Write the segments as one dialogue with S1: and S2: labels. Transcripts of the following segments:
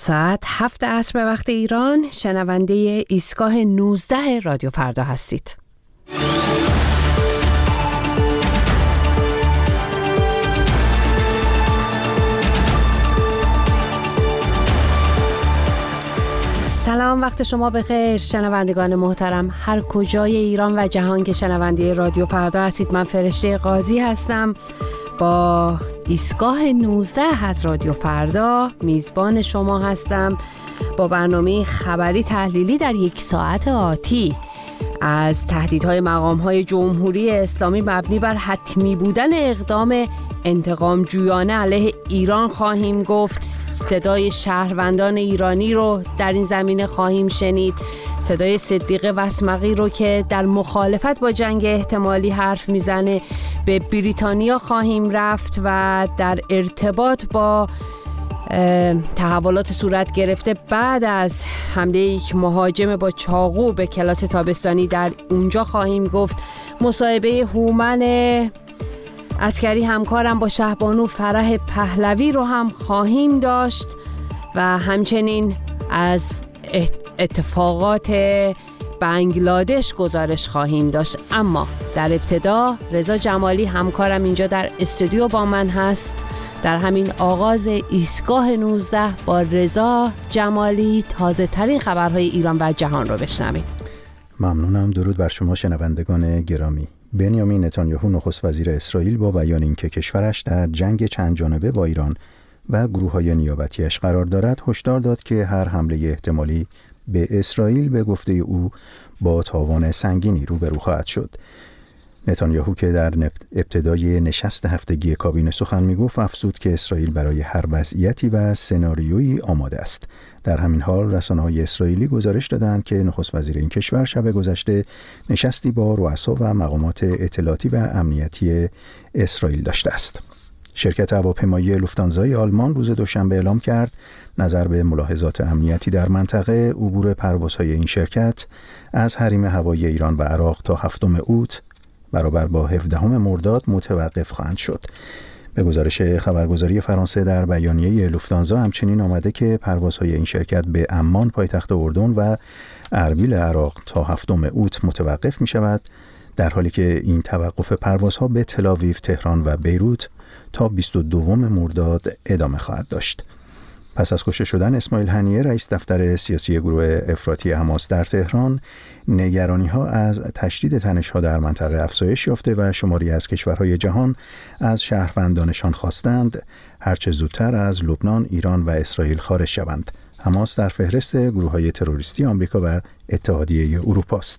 S1: ساعت 7 عصر به وقت ایران شنونده ایستگاه 19 رادیو فردا هستید. سلام، وقت شما بخیر شنوندگان محترم، هر کجای ایران و جهان که شنونده رادیو فردا هستید. من فرشته قاضی هستم، با ایستگاه 19 از رادیو فردا میزبان شما هستم با برنامه خبری تحلیلی در یک ساعت آتی. از تهدیدهای مقام‌های جمهوری اسلامی مبنی بر حتمی بودن اقدام انتقام جویانه علیه ایران خواهیم گفت. صدای شهروندان ایرانی رو در این زمینه خواهیم شنید. صدای صدیقه وسمقی رو که در مخالفت با جنگ احتمالی حرف میزنه. به بریتانیا خواهیم رفت و در ارتباط با تحولات صورت گرفته بعد از حمله یک مهاجم با چاقو به کلاس تابستانی در اونجا خواهیم گفت. مصاحبه هومن عسکری همکارم با شهبانو فرح پهلوی رو هم خواهیم داشت و همچنین از اتفاقات بنگلادش گزارش خواهیم داشت. اما در ابتدا رضا جمالی همکارم اینجا در استودیو با من هست. در همین آغاز ایستگاه 19 با رضا جمالی تازه ترین خبرهای ایران و جهان رو بشنویم.
S2: ممنونم. درود بر شما شنوندگان گرامی. بنیامین نتانیاهو نخست وزیر اسرائیل با بیان اینکه کشورش در جنگ چند جانبه با ایران و گروه‌های نیابتیش قرار دارد، هشدار داد که هر حمله احتمالی به اسرائیل به گفته او با تاوان سنگینی روبرو خواهد شد. نتانیاهو که در ابتدای نشست هفتگی کابینه سخن میگفت، افزود که اسرائیل برای هر وضعیتی و سناریویی آماده است. در همین حال رسانه‌های اسرائیلی گزارش دادند که نخست وزیر این کشور شب گذشته نشستی با رؤسا و مقامات اطلاعاتی و امنیتی اسرائیل داشته است. شرکت هواپیمایی لوفتانزای آلمان روز دوشنبه اعلام کرد نظر به ملاحظات امنیتی در منطقه، عبور پروازهای این شرکت از حریم هوایی ایران و عراق تا 7 اوت برابر با 17 مرداد متوقف خواهند شد. به گزارش خبرگزاری فرانسه در بیانیه لوفتانزا همچنین آمده که پروازهای این شرکت به عمان پایتخت اردن و اربیل عراق تا 7 اوت متوقف می شود، در حالی که این توقف پروازها به تل‌آویو، تهران و بیروت تا 22 مرداد ادامه خواهد داشت. پس از کشته شدن اسماعیل هنیه، رئیس دفتر سیاسی گروه افراطی حماس در تهران، نگرانی‌ها از تشدید تنش‌ها در منطقه افزایش یافته و شماری از کشورهای جهان از شهروندانشان خواستند هرچه زودتر از لبنان، ایران و اسرائیل خارج شوند. حماس در فهرست گروه‌های تروریستی آمریکا و اتحادیه اروپا است.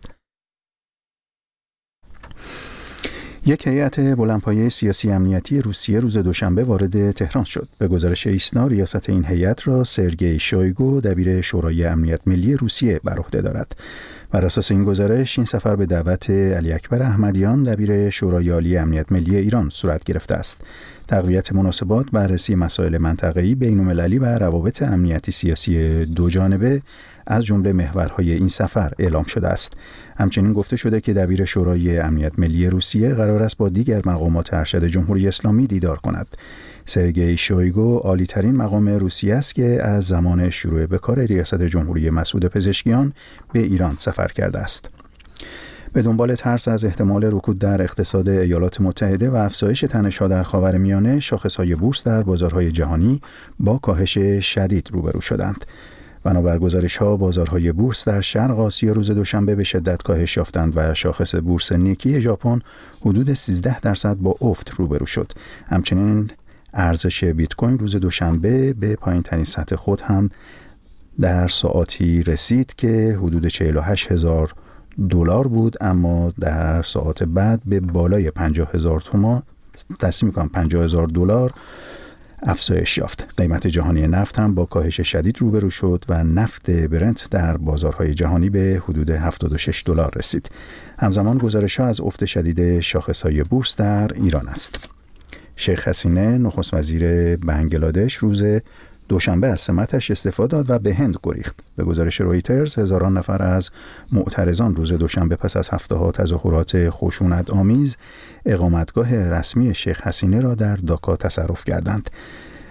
S2: یک هیئت بلندپایه سیاسی امنیتی روسیه روز دوشنبه وارد تهران شد. به گزارش ایسنا، ریاست این هیئت را سرگئی شویگو، دبیر شورای امنیت ملی روسیه، بر عهده دارد. بر اساس این گزارش، این سفر به دعوت علی اکبر احمدیان، دبیر شورای عالی امنیت ملی ایران، صورت گرفته است. تقویت مناسبات، بررسی مسائل منطقه‌ای، بین‌المللی و روابط امنیتی سیاسی دو جانبه از جمله محورهای این سفر اعلام شده است. همچنین گفته شده که دبیر شورای امنیت ملی روسیه قرار است با دیگر مقامات ارشد جمهوری اسلامی دیدار کند. سرگئی شویگو عالی‌ترین مقام روسیه است که از زمان شروع به کار ریاست جمهوری مسعود پزشکیان به ایران سفر کرده است. به دنبال ترس از احتمال رکود در اقتصاد ایالات متحده و افزایش تنش‌ها در خاورمیانه، شاخص‌های بورس در بازارهای جهانی با کاهش شدید روبرو شدند. بنابر گزارش‌ها، بازارهای بورس در شرق آسیا روز دوشنبه به شدت کاهش یافتند و شاخص بورس نیکی ژاپن حدود 13% با افت روبرو شد. همچنین ارزش بیت کوین روز دوشنبه به پایین‌ترین سطح خود هم در ساعاتی رسید که حدود 48,000 دلار بود، اما در ساعات بعد به بالای 50,000 تومان، تصمیم می‌کنم 50,000 دلار افزایش یافت. قیمت جهانی نفت هم با کاهش شدید روبرو شد و نفت برنت در بازارهای جهانی به حدود 76 دلار رسید. همزمان گزارش‌ها از افت شدید شاخص‌های بورس در ایران است. شیخ حسینه نخست وزیر بنگلادش روز دوشنبه از سمتش استعفا داد و به هند گریخت. به گزارش رویترز، هزاران نفر از معترضان روز دوشنبه پس از هفته‌ها تظاهرات خشونت‌آمیز اقامتگاه رسمی شیخ حسینه را در داکا تصرف کردند.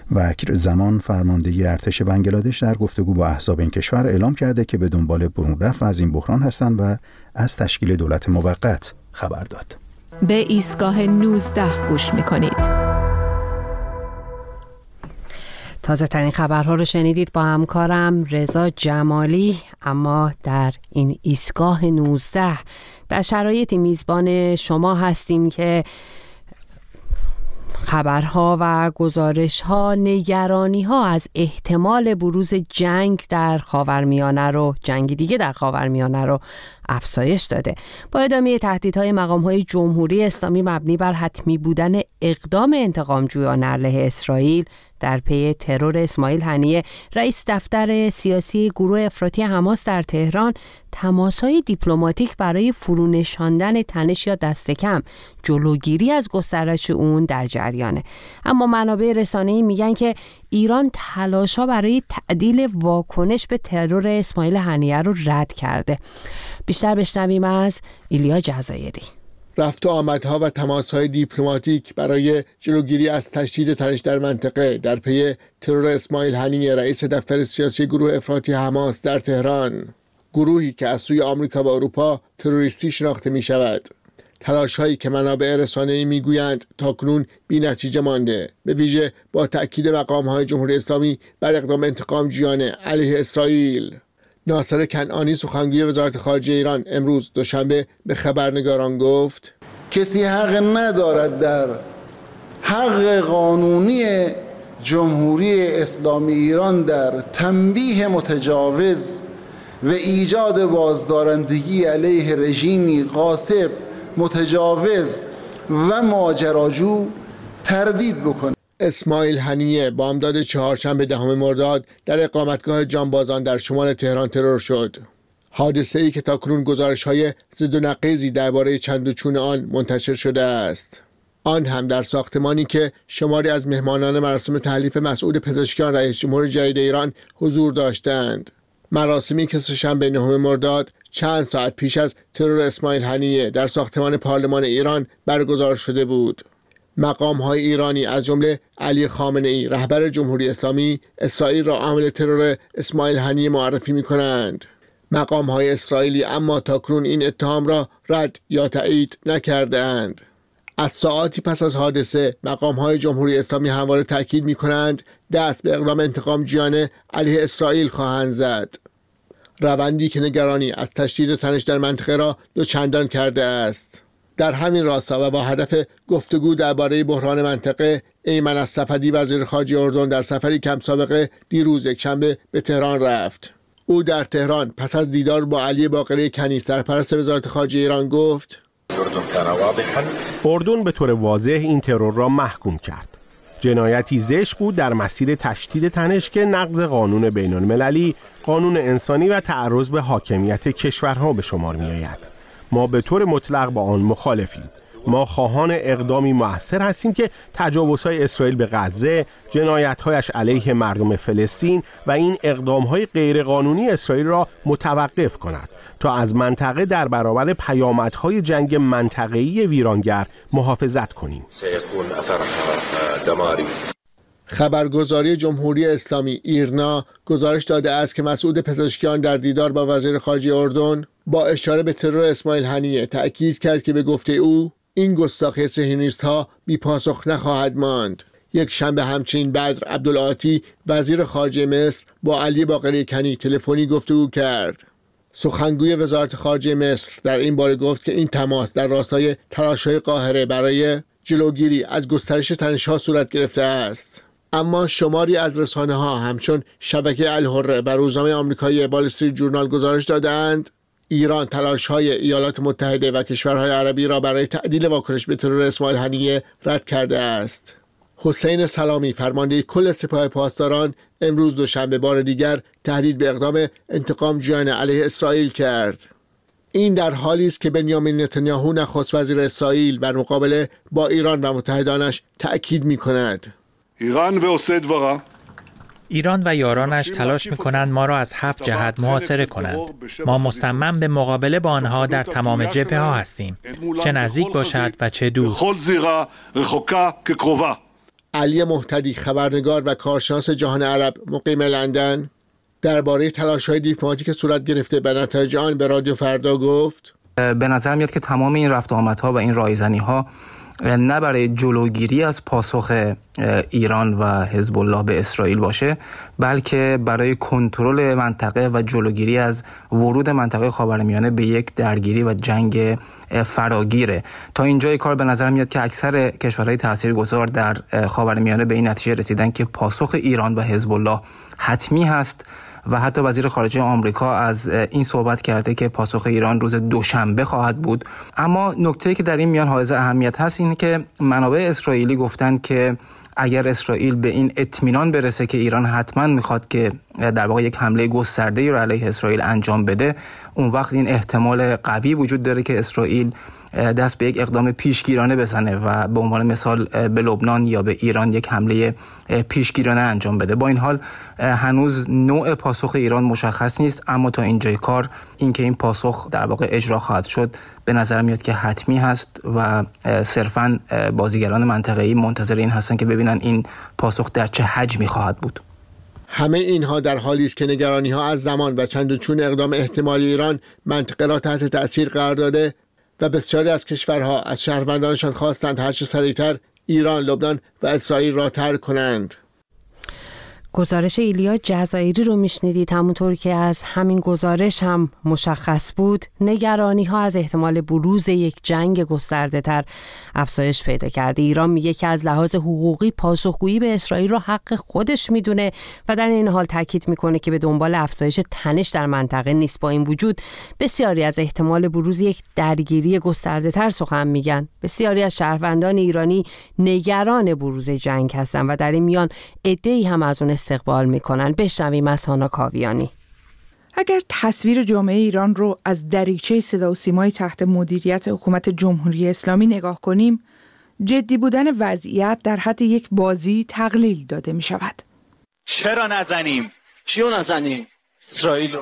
S2: وکر زمان فرمانده ارتش بنگلادش در گفتگو با احزاب این کشور اعلام کرده که به دنبال برون رفع از این بحران هستند و از تشکیل دولت موقت خبر داد.
S3: به ایستگاه 19 گوش می‌کنید.
S1: تازه ترین خبرها رو شنیدید با همکارم رضا جمالی. اما در این ایستگاه 19 در شرایطی میزبان شما هستیم که خبرها و گزارشها نگرانی‌ها از احتمال بروز جنگ در خاورمیانه رو جنگ دیگه در خاورمیانه رو افزایش داده. با ادامه تهدیدهای مقام‌های جمهوری اسلامی مبنی بر حتمی بودن اقدام انتقامجویانه علیه اسرائیل در پی ترور اسماعیل هنیه، رئیس دفتر سیاسی گروه افراطی حماس در تهران تماس‌های دیپلماتیک برای فرونشاندن تنش یا دست کم جلوگیری از گسترش اون در جریانه. اما منابع رسانه‌ای میگن که ایران تلاش‌ها برای تعدیل واکنش به ترور اسماعیل هنیه رو رد کرده. بیشتر بشنویم از ایلیا جزایری.
S4: رفت و آمدها و تماس‌های دیپلماتیک برای جلوگیری از تشدید تنش در منطقه در پی ترور اسماعیل هنیه، رئیس دفتر سیاسی گروه افراطی حماس در تهران، گروهی که از سوی آمریکا و اروپا تروریستی شناخته می شود. تلاش‌هایی که منابع رسانه‌ای می‌گویند تاکنون بی‌نتیجه مانده، به ویژه با تأکید مقام‌های جمهوری اسلامی بر اقدام انتقامجویانه علیه اسرائیل. ناصر کنعانی سخنگوی وزارت خارجه ایران امروز دوشنبه به خبرنگاران گفت
S5: کسی حق ندارد در حق قانونی جمهوری اسلامی ایران در تنبیه متجاوز و ایجاد بازدارندگی علیه رژیمی غاصب، متجاوز و ماجراجو تردید بکنه.
S4: اسماعیل هنیه بامداد چهارشنبه 10 مرداد در اقامتگاه جانبازان در شمال تهران ترور شد. حادثه‌ای که تاکنون گزارش‌های ضد و نقیضی درباره چند و چون آن منتشر شده است. آن هم در ساختمانی که شماری از مهمانان مراسم تحلیف مسعود پزشکیان رئیس جمهور جدید ایران حضور داشتند. مراسمی که سه‌شنبه 9 مرداد چند ساعت پیش از ترور اسماعیل هنیه در ساختمان پارلمان ایران برگزار شده بود. مقام‌های ایرانی از جمله علی خامنه‌ای رهبر جمهوری اسلامی اسرائیل را عامل ترور اسماعیل هنیه معرفی می‌کنند. مقام‌های اسرائیلی اما تاکنون این اتهام را رد یا تایید نکرده‌اند. از ساعاتی پس از حادثه مقام‌های جمهوری اسلامی همواره تاکید می‌کنند دست به اقدام انتقامجویانه علیه اسرائیل خواهند زد. روندی که نگرانی از تشدید تنش در منطقه را دوچندان کرده است. در همین راستا و با هدف گفتگو درباره بحران منطقه، ایمن الصفدی وزیر خارجه اردن در سفری کم سابقه دیروز یکشنبه به تهران رفت. او در تهران پس از دیدار با علی باقری کنی سرپرست وزارت خارجه ایران گفت
S6: اردن به طور واضح این ترور را محکوم کرد. جنایتی زشت بود در مسیر تشدید تنش که نقض قانون بین‌المللی، قانون انسانی و تعرض به حاکمیت کشورها به شمار می‌آید. ما به طور مطلق با آن مخالفیم. ما خواهان اقدامی مؤثر هستیم که تجاوزهای اسرائیل به غزه، جنایت‌هایش علیه مردم فلسطین و این اقدام‌های غیرقانونی اسرائیل را متوقف کند تا از منطقه در برابر پیامدهای جنگ منطقه‌ای ویرانگر محافظت کنیم.
S4: خبرگزاری جمهوری اسلامی ایرنا گزارش داده است که مسعود پزشکیان در دیدار با وزیر خارجه اردن با اشاره به ترور اسماعیل هنیه تأکید کرد که به گفته او این گستاخی صهیونیست‌ها بی پاسخ نخواهد ماند. یک شنبه همچنین بدر عبدالعاطی وزیر خارجه مصر با علی باقری کنی تلفنی گفتگو کرد. سخنگوی وزارت خارجه مصر در این باره گفت که این تماس در راستای تلاش‌های قاهره برای جلوگیری از گسترش تنش‌ها صورت گرفته است. اما شماری از رسانه‌ها همچون شبکه الحره و روزنامه آمریکایی وال استریت جورنال گزارش دادند ایران تلاش‌های ایالات متحده و کشورهای عربی را برای تعدیل واکنش به ترور اسماعیل هنیه رد کرده است. حسین سلامی فرمانده کل سپاه پاسداران امروز دوشنبه بار دیگر تهدید به اقدام انتقامجویانه علیه اسرائیل کرد. این در حالی است که بنیامین نتانیاهو نخست وزیر اسرائیل بر مقابله با ایران و متحدانش تأکید می‌کند.
S7: ایران و یارانش تلاش می‌کنند ما را از 7 جهت محاصره کنند. ما مصمم به مقابله با آنها در تمام جبهه‌ها هستیم، چه نزدیک باشد و چه دور.
S4: علی مهتدی، خبرنگار و کارشناس جهان عرب مقیم لندن، درباره تلاش‌های دیپلماتیک صورت گرفته به نتایج آن به رادیو فردا گفت:
S8: به نظر میاد که تمام این رفت آمدها و این رایزنی‌ها نه برای جلوگیری از پاسخ ایران و حزب الله به اسرائیل باشه، بلکه برای کنترل منطقه و جلوگیری از ورود منطقه خاورمیانه به یک درگیری و جنگ فراگیره. تا اینجای کار به نظر میاد که اکثر کشورهای تاثیرگذار در خاورمیانه به این نتیجه رسیدن که پاسخ ایران و حزب الله حتمی هست و حتی وزیر خارجه آمریکا از این صحبت کرده که پاسخ ایران روز دوشنبه خواهد بود. اما نکته‌ای که در این میان حائز اهمیت هست اینه که منابع اسرائیلی گفتن که اگر اسرائیل به این اطمینان برسه که ایران حتما میخواد که در واقع یک حمله گسترده‌ای رو علیه اسرائیل انجام بده، اون وقت این احتمال قوی وجود داره که اسرائیل دست به یک اقدام پیشگیرانه بزنه و به عنوان مثال به لبنان یا به ایران یک حمله پیشگیرانه انجام بده. با این حال هنوز نوع پاسخ ایران مشخص نیست، اما تا اینجای کار اینکه این پاسخ در واقع اجرا خواهد شد به نظر میاد که حتمی هست و صرفاً بازیگران منطقه‌ای منتظر این هستن که ببینن این پاسخ در چه حجمی خواهد بود.
S4: همه اینها در حالی است که نگرانی‌ها از زمان و چند و چون اقدام احتمالی ایران منطقه را تحت تأثیر قرار داده و بسیاری از کشورها از شهروندانشان خواستند هرچه سریعتر ایران، لبنان و اسرائیل را ترک کنند.
S1: گزارش ایلیا جزایری رو میشنیدید. همونطور که از همین گزارش هم مشخص بود، نگرانی ها از احتمال بروز یک جنگ گسترده تر افزایش پیدا کرده. ایران میگه که از لحاظ حقوقی پاسخگویی به اسرائیل رو حق خودش میدونه و در این حال تاکید میکنه که به دنبال افزایش تنش در منطقه نیست. با این وجود بسیاری از احتمال بروز یک درگیری گسترده تر سخن میگن. بسیاری از شهروندان ایرانی نگران بروز جنگ هستن و در این میان عده‌ای هم از اون استقبال میکنن. بشنویم از هانا کاویانی.
S9: اگر تصویر جامعه ایران رو از دریچه صدا و سیمای تحت مدیریت حکومت جمهوری اسلامی نگاه کنیم، جدی بودن وضعیت در حد یک بازی تقلیل داده می شود.
S10: چرا نزنیم؟ چیو نزنیم؟ اسرائیلو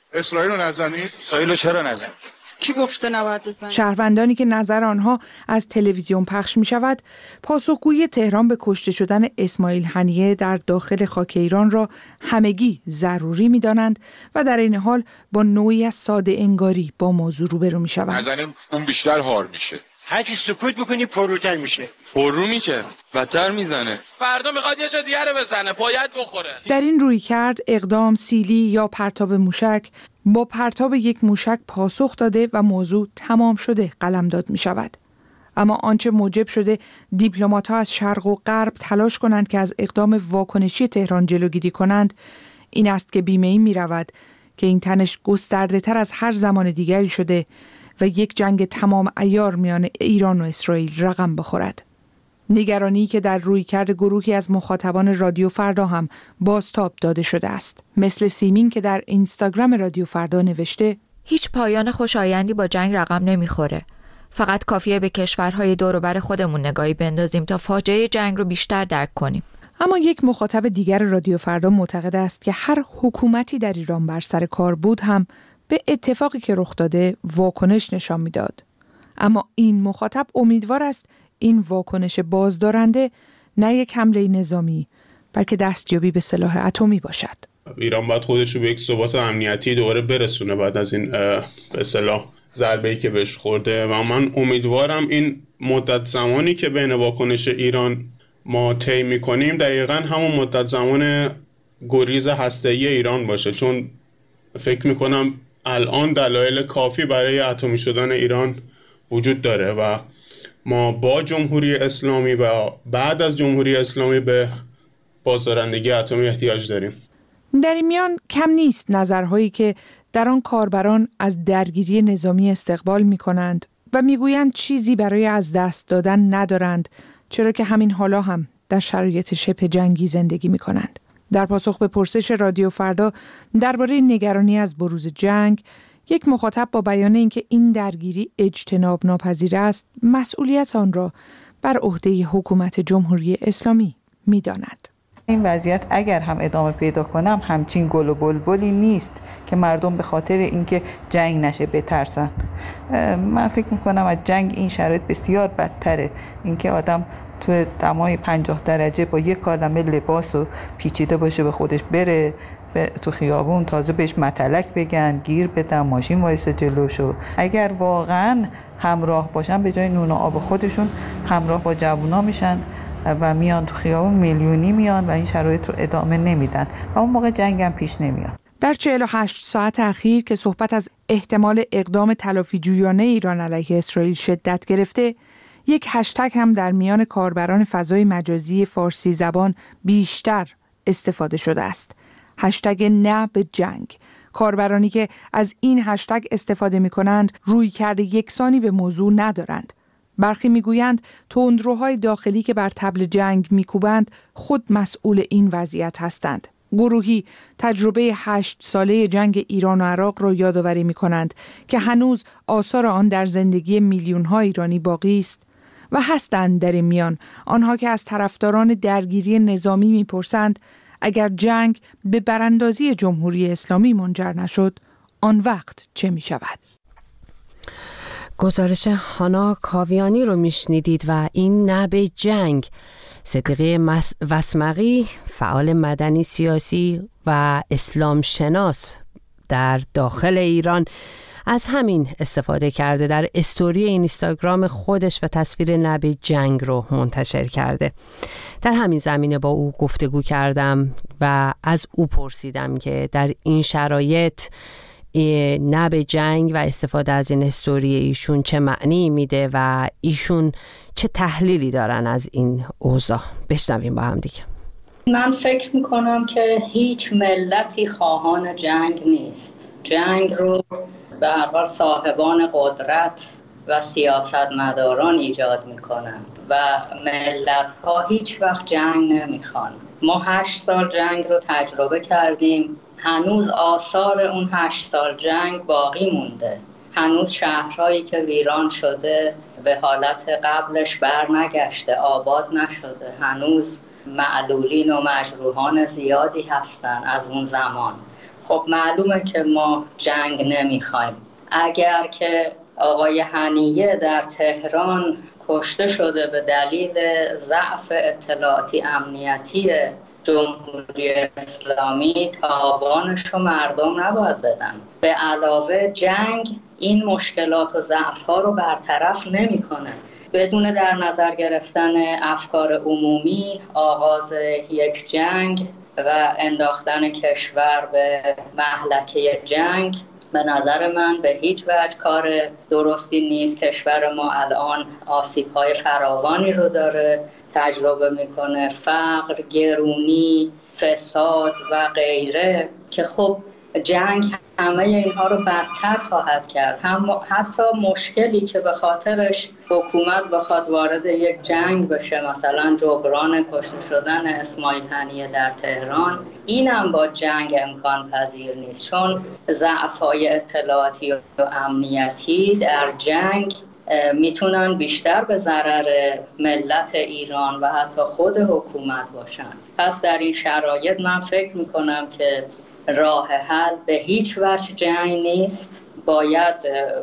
S10: نزنیم؟ اسرائیلو چرا نزنیم؟
S9: کی گفته نباید بزنیم؟ شهروندانی که نظر آنها از تلویزیون پخش می شود، پاسخگویی تهران به کشته شدن اسماعیل هنیه در داخل خاک ایران را همگی ضروری می دانند و در این حال با نوعی از ساده انگاری با موضوع روبرو می شوند.
S11: نزنیم اون بیشتر هار میشه.
S10: هرچی سکوت بکنی پروتر میشه.
S11: پررو میشه. بدتر میزنه.
S10: فردا میخواد یه جا دیگه رو بزنه. باید بخوره.
S9: در این رویکرد اقدام سیلی یا پرتاب موشک با پرتاب یک موشک پاسخ داده و موضوع تمام شده قلمداد می شود. اما آنچه موجب شده دیپلمات‌ها از شرق و غرب تلاش کنند که از اقدام واکنشی تهران جلوگیری کنند، این است که بیمه این می رود که این تنش گسترده تر از هر زمان دیگری شده و یک جنگ تمام عیار میان ایران و اسرائیل رقم بخورد. نگرانی که در رویکرد گروهی از مخاطبان رادیو فردا هم بازتاب داده شده است. مثل سیمین که در اینستاگرام رادیو فردا نوشته:
S12: هیچ پایان خوشایندی با جنگ رقم نمیخوره. فقط کافیه به کشورهای دور و بر خودمون نگاهی بندازیم تا فاجعه جنگ رو بیشتر درک کنیم.
S9: اما یک مخاطب دیگر رادیو فردا معتقد است که هر حکومتی در ایران بر سر کار بود هم به اتفاقی که رخ داده واکنش نشان میداد. اما این مخاطب امیدوار است این واکنش بازدارنده نه یک حمله نظامی بلکه دستیابی به سلاح اتمی باشد.
S13: ایران باید خودش رو به یک ثبات امنیتی دوباره برسونه بعد از این به اصطلاح ضربه‌ای که بهش خورده و من امیدوارم این مدت زمانی که بین واکنش ایران ما طی می‌کنیم دقیقاً همون مدت زمان گریز هسته‌ای ایران باشه، چون فکر می‌کنم الان دلایل کافی برای اتمی شدن ایران وجود داره و ما با جمهوری اسلامی و بعد از جمهوری اسلامی به بازدارندگی اتمی احتیاج داریم.
S9: در این میان کم نیست نظرهایی که در آن کاربران از درگیری نظامی استقبال می کنند و می گویند چیزی برای از دست دادن ندارند، چرا که همین حالا هم در شرایط شبه جنگی زندگی می کنند. در پاسخ به پرسش رادیو فردا درباره نگرانی از بروز جنگ، یک مخاطب با بیان اینکه این درگیری اجتناب ناپذیر است، مسئولیت آن را بر عهده حکومت جمهوری اسلامی می‌داند.
S14: این وضعیت اگر هم ادامه پیدا کنم همچین گل و بلبلی نیست که مردم به خاطر اینکه جنگ نشه بترسن. من فکر میکنم از جنگ این شرایط بسیار بدتره، اینکه آدم تو دمای 50 درجه با یک کالمه لباس و پیچیده باشه به خودش بره تو خیابون، تازه بهش متلک بگن، گیر بدن، ماشین وایسه جلوشو. اگر واقعا همراه باشن به جای نون و آب خودشون همراه با جوونا میشن و میان تو خیابون، میلیونی میان و این شرایط رو ادامه نمیدن و اون موقع جنگ هم پیش نمیاد.
S9: در 48 ساعت اخیر که صحبت از احتمال اقدام تلافی جویانه ایران علیه اسرائیل شدت گرفته، یک هشتگ هم در میان کاربران فضای مجازی فارسی زبان بیشتر استفاده شده است. هشتگ نه به جنگ. کاربرانی که از این هشتگ استفاده می کنند رویکرد یکسانی به موضوع ندارند. برخی میگویند تندروهای داخلی که بر طبل جنگ میکوبند خود مسئول این وضعیت هستند. گروهی تجربه 8 ساله جنگ ایران و عراق را یادآوری میکنند که هنوز آثار آن در زندگی میلیون‌ها ایرانی باقی است و هستند در این میان آنها که از طرفداران درگیری نظامی میپرسند اگر جنگ به براندازی جمهوری اسلامی منجر نشد آن وقت چه میشود؟
S1: گزارش هانا کاویانی رو میشنیدید و این نه به جنگ. صدیقه وسمقی، فعال مدنی سیاسی و اسلام شناس در داخل ایران، از همین استفاده کرده. در استوری اینستاگرام خودش و تصویر نه به جنگ رو منتشر کرده. در همین زمینه با او گفتگو کردم و از او پرسیدم که در این شرایط نه به جنگ و استفاده از این استوری ایشون چه معنی میده و ایشون چه تحلیلی دارن از این اوضاع. بشنویم با هم دیگه.
S15: من فکر میکنم که هیچ ملتی خواهان جنگ نیست. جنگ رو به هر حال صاحبان قدرت و سیاستمداران ایجاد میکنند و ملت ها هیچ وقت جنگ نمیخوان. ما 8 سال جنگ رو تجربه کردیم، هنوز آثار اون 8 سال جنگ باقی مونده. هنوز شهرهایی که ویران شده به حالت قبلش بر نگشته، آباد نشده. هنوز معلولین و مجروحان زیادی هستن از اون زمان. خب معلومه که ما جنگ نمیخوایم. اگر که آقای هنیه در تهران کشته شده به دلیل ضعف اطلاعاتی امنیتی جمهوری اسلامی، تاوانش رو مردم نباید بدن. به علاوه جنگ این مشکلات و ضعف‌ها رو برطرف نمی‌کنه. بدون در نظر گرفتن افکار عمومی، آغاز یک جنگ و انداختن کشور به مهلکه جنگ به نظر من به هیچ وجه کار درستی نیست. کشور ما الان آسیب‌های فراوانی رو داره تجربه میکنه، فقر، گرونی، فساد و غیره، که خب جنگ همه اینها رو بدتر خواهد کرد. حتی مشکلی که به خاطرش حکومت بخواد وارد یک جنگ بشه، مثلا جبران کشته شدن اسماعیل هنیه در تهران، اینم با جنگ امکان پذیر نیست، چون ضعف‌های اطلاعاتی و امنیتی در جنگ میتونن بیشتر به ضرر ملت ایران و حتی خود حکومت باشن. پس در این شرایط من فکر میکنم که راه حل به هیچ وجه جنگ نیست. باید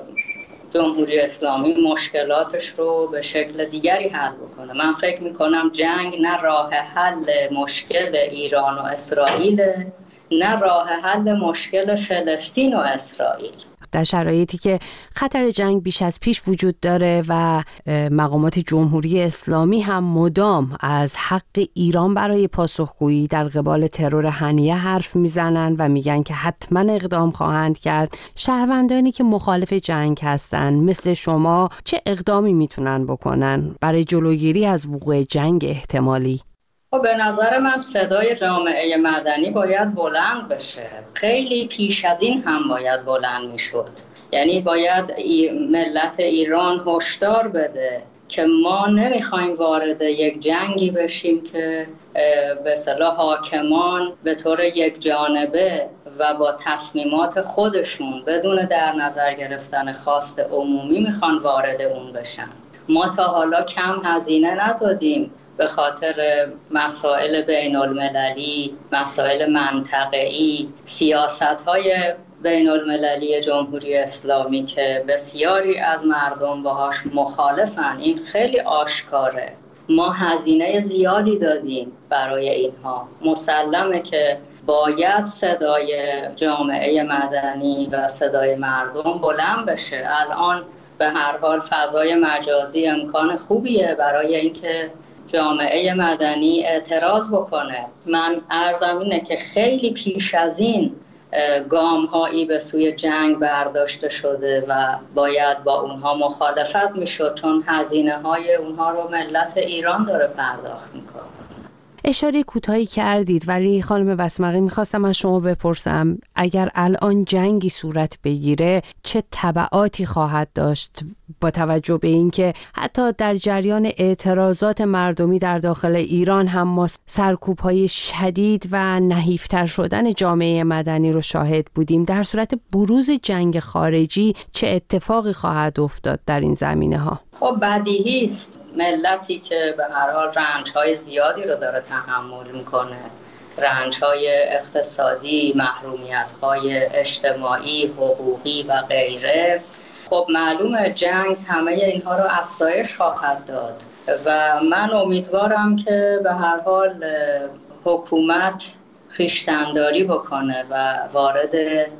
S15: جمهوری اسلامی مشکلاتش رو به شکل دیگری حل بکنه. من فکر میکنم جنگ نه راه حل مشکل ایران و اسرائیل، نه راه حل مشکل فلسطین و اسرائیل.
S1: در شرایطی که خطر جنگ بیش از پیش وجود داره و مقامات جمهوری اسلامی هم مدام از حق ایران برای پاسخگویی در قبال ترور هنیه حرف میزنن و میگن که حتما اقدام خواهند کرد، شهروندانی که مخالف جنگ هستن مثل شما چه اقدامی میتونن بکنن برای جلوگیری از وقوع جنگ احتمالی؟
S15: به نظر من صدای جامعه مدنی باید بلند بشه. خیلی پیش از این هم باید بلند میشد. یعنی باید ملت ایران هشدار بده که ما نمیخوایم وارد یک جنگی بشیم که به اصطلاح حاکمان به طور یک جانبه و با تصمیمات خودشون بدون در نظر گرفتن خواست عمومی میخوان وارد اون بشن. ما تا حالا کم هزینه ندادیم به خاطر مسائل بین المللی، مسائل منطقه‌ای، سیاست‌های بین المللی جمهوری اسلامی که بسیاری از مردم باهاش مخالفن. این خیلی آشکاره. ما هزینه زیادی دادیم برای اینها. مسلمه که باید صدای جامعه مدنی و صدای مردم بلند بشه. الان به هر حال فضای مجازی امکان خوبیه برای اینکه جامعه مدنی اعتراض بکنه. من عرضم اینه که خیلی پیش از این گام‌هایی به سوی جنگ برداشته شده و باید با اونها مخالفت میشد، چون هزینه‌های اونها رو ملت ایران داره پرداخت میکنه.
S1: اشاره کوتاهی کردید، ولی خانم بسمقی میخواستم از شما بپرسم اگر الان جنگی صورت بگیره چه تبعاتی خواهد داشت، با توجه به اینکه حتی در جریان اعتراضات مردمی در داخل ایران هم ما سرکوب‌های شدید و نحیفتر شدن جامعه مدنی رو شاهد بودیم. در صورت بروز جنگ خارجی چه اتفاقی خواهد افتاد در این زمینه ها؟
S15: خب بدیهی است ملتی که به هر حال رنج‌های زیادی رو داره تحمل میکنه، رنج‌های اقتصادی، محرومیت‌های اجتماعی، حقوقی و غیره، خب معلومه جنگ همه اینها رو افزایش خواهد داد و من امیدوارم که به هر حال حکومت خویشتن‌داری بکنه و وارد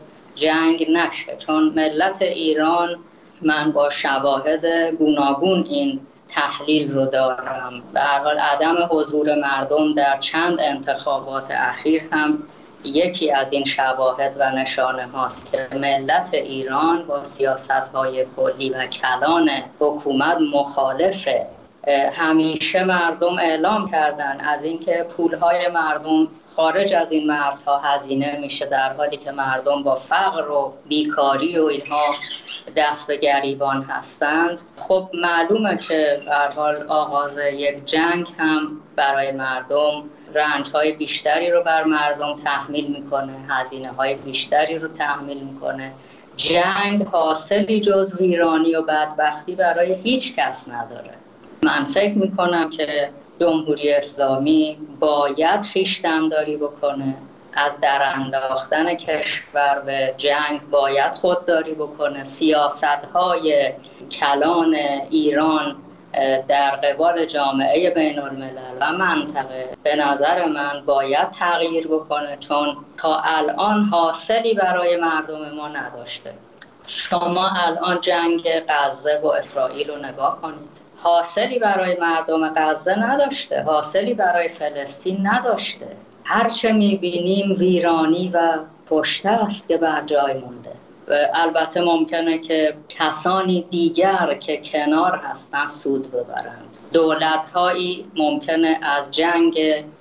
S15: جنگ نشه، چون ملت ایران، من با شواهد گوناگون این تحلیل رو دارم، به هر حال عدم حضور مردم در چند انتخابات اخیر هم یکی از این شواهد و نشانه هاست که ملت ایران با سیاست‌های کلی و کلان حکومت مخالفه. همیشه مردم اعلام کردن از اینکه پولهای مردم خارج از این مرزها هزینه میشه، در حالی که مردم با فقر و بیکاری و اینها دست به گریبان هستند. خب معلومه که به هر حال آغاز یک جنگ هم برای مردم رنج‌های بیشتری رو بر مردم تحمیل میکنه، هزینه‌های بیشتری رو تحمیل میکنه. جنگ حاصلی جز ویرانی و بدبختی برای هیچ کس نداره. من فکر میکنم که جمهوری اسلامی باید خویشتن‌داری بکنه، از درانداختن کشور به جنگ باید خودداری بکنه. سیاست‌های کلان ایران در قبال جامعه بین الملل و منطقه به نظر من باید تغییر بکنه، چون تا الان حاصلی برای مردم ما نداشته. شما الان جنگ غزه و اسرائیل رو نگاه کنید، حاصلی برای مردم غزه نداشته، حاصلی برای فلسطین نداشته. هرچه می‌بینیم ویرانی و پشته است که بر جای مونده. البته ممکنه که کسانی دیگر که کنار هستن سود ببرند. دولت‌هایی ممکنه از جنگ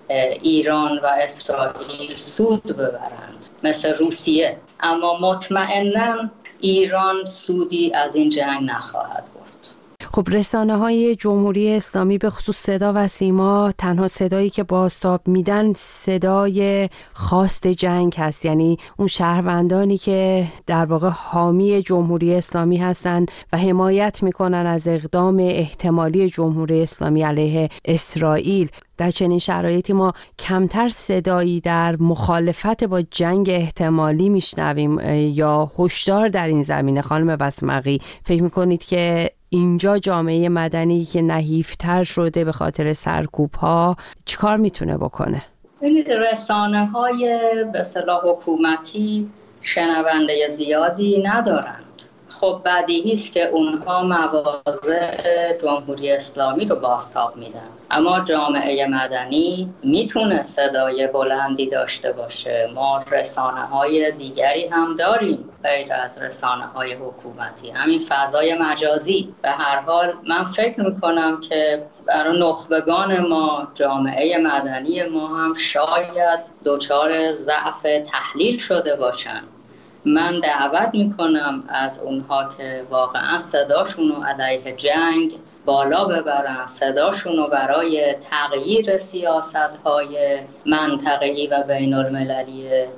S15: ایران و اسرائیل سود ببرند، مثل روسیه، اما مطمئناً ایران سودی از این جنگ نخواهد برد.
S1: خب رسانه‌های جمهوری اسلامی به خصوص صدا و سیما تنها صدایی که بازتاب میدن صدای خواست جنگ هست، یعنی اون شهروندانی که در واقع حامی جمهوری اسلامی هستن و حمایت میکنن از اقدام احتمالی جمهوری اسلامی علیه اسرائیل. در چنین شرایطی ما کمتر صدایی در مخالفت با جنگ احتمالی میشنویم یا هشدار در این زمینه. خانم بسمقی، فکر میکنید که اینجا جامعه مدنی که نحیفتر شده به خاطر سرکوب‌ها چیکار میتونه بکنه؟
S15: ببینید رسانه‌های به اصطلاح حکومتی شنونده زیادی ندارند. خب بدیهی است که اونها مواضع جمهوری اسلامی رو بازتاب میدن، اما جامعه مدنی میتونه صدای بلندی داشته باشه. ما رسانه‌های دیگری هم داریم غیر از رسانه‌های حکومتی، همین فضای مجازی. به هر حال من فکر میکنم که برای نخبگان ما، جامعه مدنی ما هم شاید دچار ضعف تحلیل شده باشن. من دعوت میکنم از اونها که واقعا صداشون رو علیه جنگ بالا ببرن، صداشون رو برای تغییر سیاست‌های منطقه‌ای و بین المللی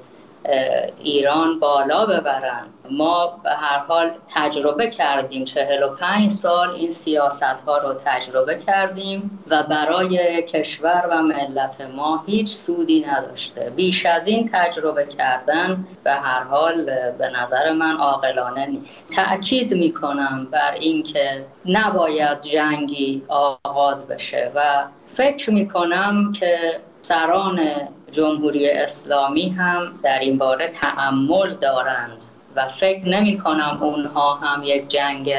S15: ایران بالا ببرن. ما به هر حال تجربه کردیم، 45 سال این سیاست ها رو تجربه کردیم و برای کشور و ملت ما هیچ سودی نداشته. بیش از این تجربه کردن به هر حال به نظر من عاقلانه نیست. تأکید میکنم بر این که نباید جنگی آغاز بشه و فکر میکنم که سران جمهوری اسلامی هم در این باره تأمل دارند و فکر نمی کنم اونها هم یک جنگ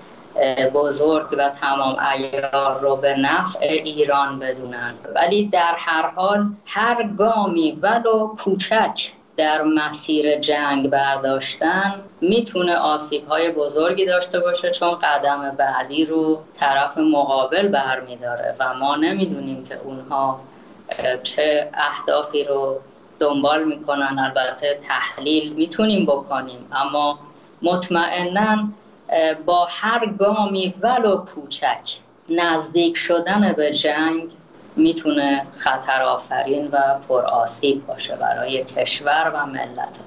S15: بزرگ و تمام عیار رو به نفع ایران بدونن. ولی در هر حال هر گامی ولو کوچک در مسیر جنگ برداشتن میتونه آسیب‌های بزرگی داشته باشه، چون قدم بعدی رو طرف مقابل برمیداره و ما نمیدونیم که اونها چه اهدافی رو دنبال میکنن. البته تحلیل میتونیم بکنیم، اما مطمئناً با هر گامی ولو کوچک نزدیک شدن به جنگ میتونه خطر آفرین و پرآسیب باشه برای کشور و ملت.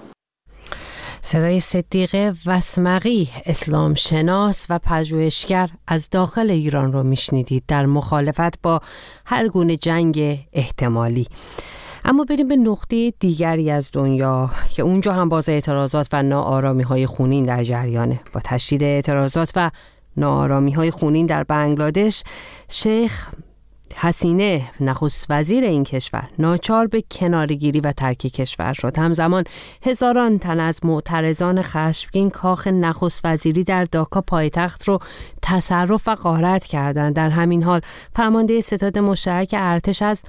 S1: صدای صدیقه وسمقی، اسلام شناس و پژوهشگر از داخل ایران رو میشنیدید در مخالفت با هر گونه جنگ احتمالی. اما بریم به نقطه دیگری از دنیا که اونجا هم باز اعتراضات و ناآرامی‌های خونین در جریانه. با تشدید اعتراضات و ناآرامی‌های خونین در بنگلادش، شیخ حسینه نخست وزیر این کشور ناچار به کناره‌گیری و ترک کشور شد. همزمان هزاران تن از معترضان خشمگین کاخ نخست وزیری در داکا پایتخت رو تصرف و غارت کردند. در همین حال فرمانده ستاد مشترک ارتش از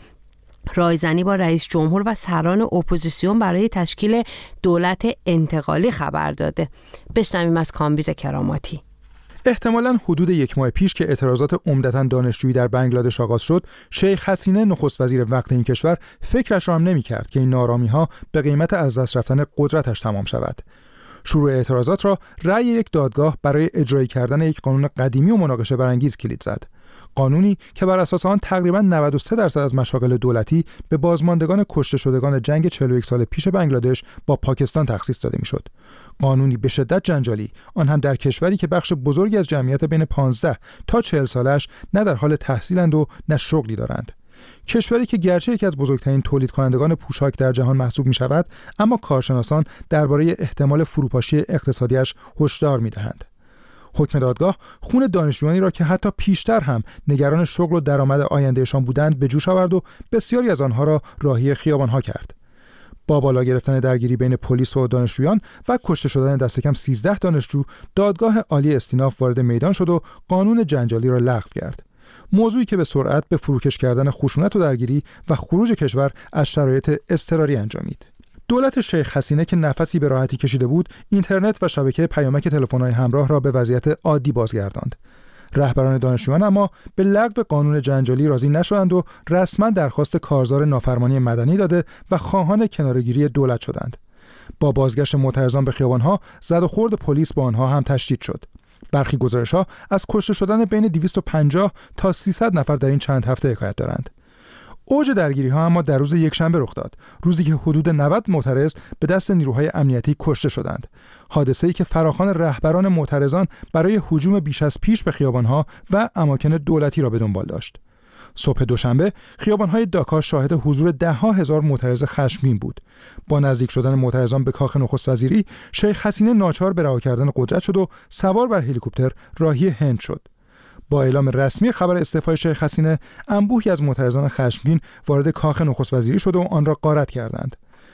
S1: رایزنی با رئیس جمهور و سران اپوزیسیون برای تشکیل دولت انتقالی خبر داده. بشنویم از کامبیز کراماتی.
S16: احتمالاً حدود یک ماه پیش که اعتراضات عمدتاً دانشجویی در بنگلادش آغاز شد، شیخ حسینه نخست وزیر وقت این کشور فکرش را هم نمی‌کرد که این ناآرامی‌ها به قیمت از دست رفتن قدرتش تمام شود. شروع اعتراضات را رأی یک دادگاه برای اجرایی کردن یک قانون قدیمی و مناقشه برانگیز کلید زد. قانونی که بر اساس آن تقریباً 93% از مشاغل دولتی به بازماندگان کشته شدگان جنگ 41 سال پیش بنگلادش با پاکستان تخصیص داده میشد. قانونی به شدت جنجالی، آن هم در کشوری که بخش بزرگی از جمعیت بین 15 تا 40 سالش نه در حال تحصیلند و نه شغلی دارند. کشوری که گرچه یکی از بزرگترین تولید کنندگان پوشاک در جهان محسوب می شود، اما کارشناسان درباره احتمال فروپاشی اقتصادیش هشدار می دهند. حکم دادگاه خون دانشجویانی را که حتی پیشتر هم نگران شغل و درآمد آیندهشان بودند به جوش آورد و بسیاری از آنها را راهی خیابانها کرد. با بالا گرفتن درگیری بین پلیس و دانشجویان و کشته شدن دست کم 13 دانشجو، دادگاه عالی استیناف وارد میدان شد و قانون جنجالی را لغو کرد. موضوعی که به سرعت به فروکش کردن خشونت و درگیری و خروج کشور از شرایط اضطراری انجامید. دولت شیخ حسینه که نفسی به راحتی کشیده بود، اینترنت و شبکه پیامک تلفن‌های همراه را به وضعیت عادی بازگرداند. رهبران دانشجویان اما به لغو قانون جنجالی راضی نشدند و رسما درخواست کارزار نافرمانی مدنی داده و خواهان کناره‌گیری دولت شدند. با بازگشت معترضان به خیابان‌ها، زد و خورد پلیس با آنها هم تشدید شد. برخی گزارش‌ها از کشته شدن بین 250 تا 300 نفر در این چند هفته حکایت دارند. اوج درگیری‌ها اما در روز یکشنبه رخ داد، روزی که حدود 90 معترض به دست نیروهای امنیتی کشته شدند. حادثه‌ای که فراخوان رهبران معترضان برای هجوم بیش از پیش به خیابان‌ها و اماکن دولتی را به دنبال داشت. صبح دوشنبه خیابان‌های داکا شاهد حضور ده‌ها هزار معترض خشمگین بود. با نزدیک شدن معترضان به کاخ نخست وزیری، شیخ حسینه ناچار به رها کردن قدرت شد و سوار بر هلیکوپتر راهی هند شد. با اعلام رسمی خبر استعفای شیخ حسینه، انبوهی از معترضان خشمگین وارد کاخ نخست وزیری شد و آن را غارت کردند.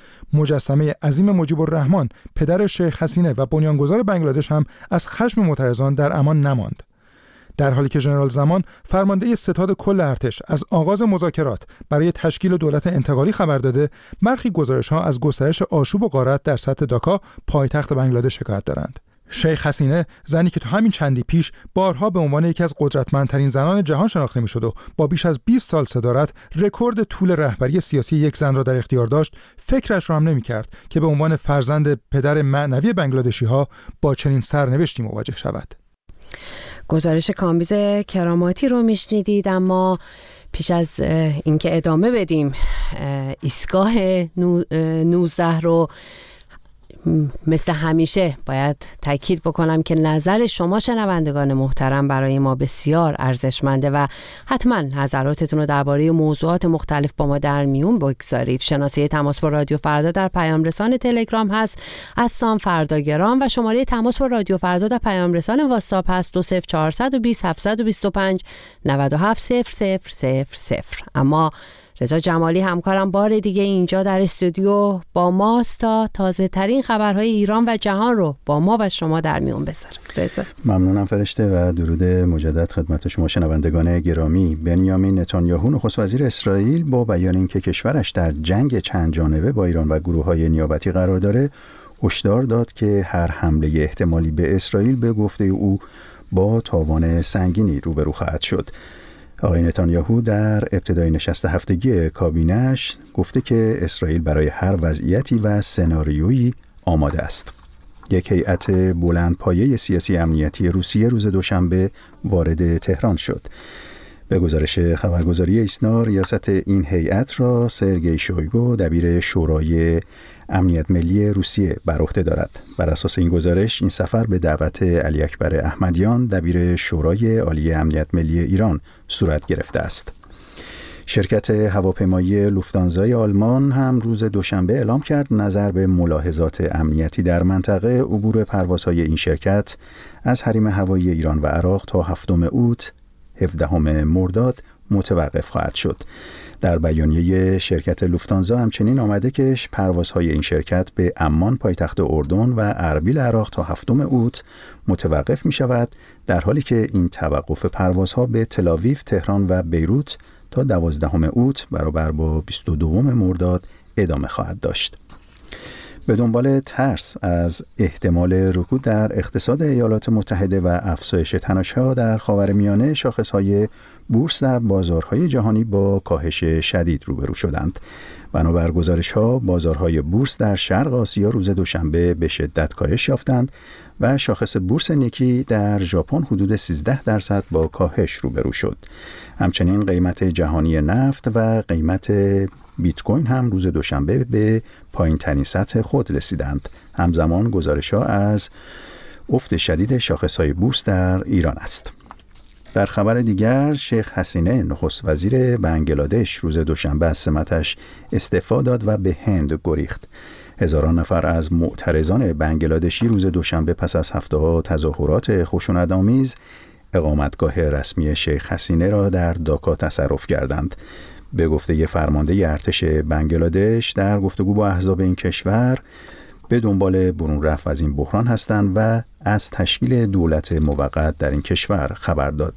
S16: مجسمه عظیم مجیب الرحمن، پدر شیخ حسینه و بنیانگذار بنگلادش هم از خشم معترضان در امان نماند. در حالی که ژنرال زمان، فرمانده ستاد کل ارتش، از آغاز مذاکرات برای تشکیل دولت انتقالی خبر داده، برخی گزارش‌ها از گسترش آشوب و غارت در سطح داکا، پایتخت بنگلادش حکایت دارند. شیخ حسینه، زنی که تا همین چندی پیش بارها به عنوان یکی از قدرتمندترین زنان جهان شناخته می‌شد و با بیش از 20 سال صدارت رکورد طول رهبری سیاسی یک زن را در اختیار داشت، فکرش را هم نمی‌کرد که به عنوان فرزند پدر معنوی بنگلادشی‌ها با چنین سرنوشتی مواجه شود.
S1: گزارش کامبیز کراماتی رو میشنیدید. اما پیش از اینکه ادامه بدیم ایستگاه 19 رو مثل همیشه باید تاکید بکنم که نظر شما شنوندگان محترم برای ما بسیار ارزشمنده و حتما نظراتتون رو درباره موضوعات مختلف با ما در میون بگذارید. شناسه تماس با رادیو فردا در پیام رسان تلگرام هست @سام فرداگرام و شماره تماس با رادیو فردا در پیام رسان واتساپ هست 20420 725 97000. اما رضا جمالی همکارم بار دیگه اینجا در استودیو با ماست تا تازه ترین خبرهای ایران و جهان رو با ما و شما در میون بذاره. رضا
S2: ممنونم فرشته و درود مجدد خدمت شما شنوندگان گرامی. بنیامین نتانیاهو نخست وزیر اسرائیل با بیان اینکه کشورش در جنگ چند جانبه با ایران و گروه‌های نیابتی قرار داره هشدار داد که هر حمله احتمالی به اسرائیل به گفته او با تاوان سنگینی روبرو خواهد شد. آقای نتانیاهو در ابتدای نشست هفتگی کابینه‌اش گفته که اسرائیل برای هر وضعیتی و سناریویی آماده است. یک هیئت بلندپایه سیاسی امنیتی روسیه روز دوشنبه وارد تهران شد. به گزارش خبرگزاری ایسنا ریاست این هیئت را سرگئی شویگو دبیر شورای امنیت ملی روسیه بر عهده دارد. بر اساس این گزارش این سفر به دعوت علی اکبر احمدیان دبیر شورای عالی امنیت ملی ایران صورت گرفته است. شرکت هواپیمایی لوفتانزای آلمان هم روز دوشنبه اعلام کرد نظر به ملاحظات امنیتی در منطقه عبور پروازهای این شرکت از حریم هوایی ایران و عراق تا 7 اوت 17 مرداد متوقف خواهد شد. در بیانیه شرکت لوفتانزا همچنین آمده که پروازهای این شرکت به عمان پایتخت اردن و اربیل عراق تا 7 اوت متوقف می شود، در حالی که این توقف پروازها به تل‌آویو، تهران و بیروت تا 12 اوت برابر با 22 مرداد ادامه خواهد داشت. به دنبال ترس از احتمال رکود در اقتصاد ایالات متحده و افزایش تنش‌ها در خاورمیانه، شاخص‌های بورس در بازارهای جهانی با کاهش شدید روبرو شدند. بنابر گزارش‌ها، بازارهای بورس در شرق آسیا روز دوشنبه به شدت کاهش یافتند و شاخص بورس نیکی در ژاپن حدود 13% با کاهش روبرو شد. همچنین قیمت جهانی نفت و قیمت بیت کوین هم روز دوشنبه به پایین‌ترین سطح خود رسیدند. همزمان گزارش‌ها از افت شدید شاخص‌های بورس در ایران است. در خبر دیگر، شیخ حسینه نخست وزیر بنگلادش روز دوشنبه از سمتش استعفا داد و به هند گریخت. هزاران نفر از معترضان بنگلادشی روز دوشنبه پس از هفته‌ها تظاهرات خشونت‌آمیز اقامتگاه رسمی شیخ حسینه را در داکا تصرف کردند. به گفته فرمانده ارتش بنگلادش در گفتگو با احزاب این کشور به دنبال برون رفت از این بحران هستند و از تشکیل دولت موقت در این کشور خبر داد.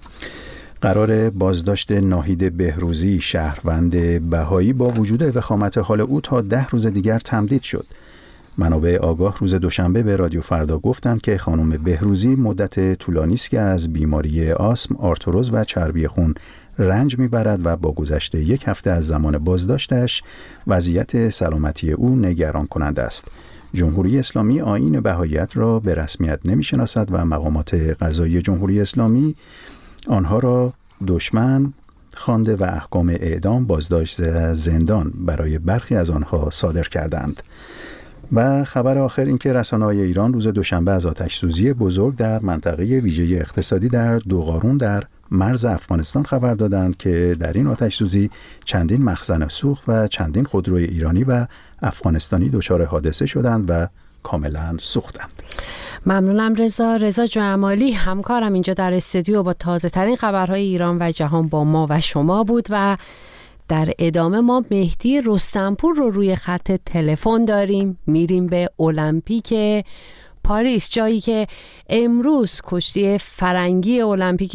S2: قرار بازداشت ناهید بهروزی شهروند بهایی با وجود وخامت حال او تا 10 روز دیگر تمدید شد. منابع آگاه روز دوشنبه به رادیو فردا گفتند که خانم بهروزی مدت طولانی است که از بیماری آسم، آرتروز و چربی خون رنج میبرد و با گذشت 1 هفته از زمان بازداشتش وضعیت سلامتی او نگران کننده است. جمهوری اسلامی آیین بهاییت را به رسمیت نمیشناسد و مقامات قضایی جمهوری اسلامی آنها را دشمن خوانده و احکام اعدام، بازداشت، زندان برای برخی از آنها صادر کردند. و خبر آخر این که رسانه‌های ایران روز دوشنبه از آتش‌سوزی بزرگ در منطقه ویژه اقتصادی در دوغارون در مرز افغانستان خبر دادند که در این آتش‌سوزی چندین مخزن سوخت و چندین خودروی ایرانی و افغانستانی دچار حادثه شدند و کاملا سوختند.
S1: ممنونم رضا جمالی همکارم اینجا در استودیو با تازه ترین خبرهای ایران و جهان با ما و شما بود و در ادامه ما مهدی رستمپور رو روی خط تلفن داریم. میریم به المپیک پاریس، جایی که امروز کشتی فرنگی المپیک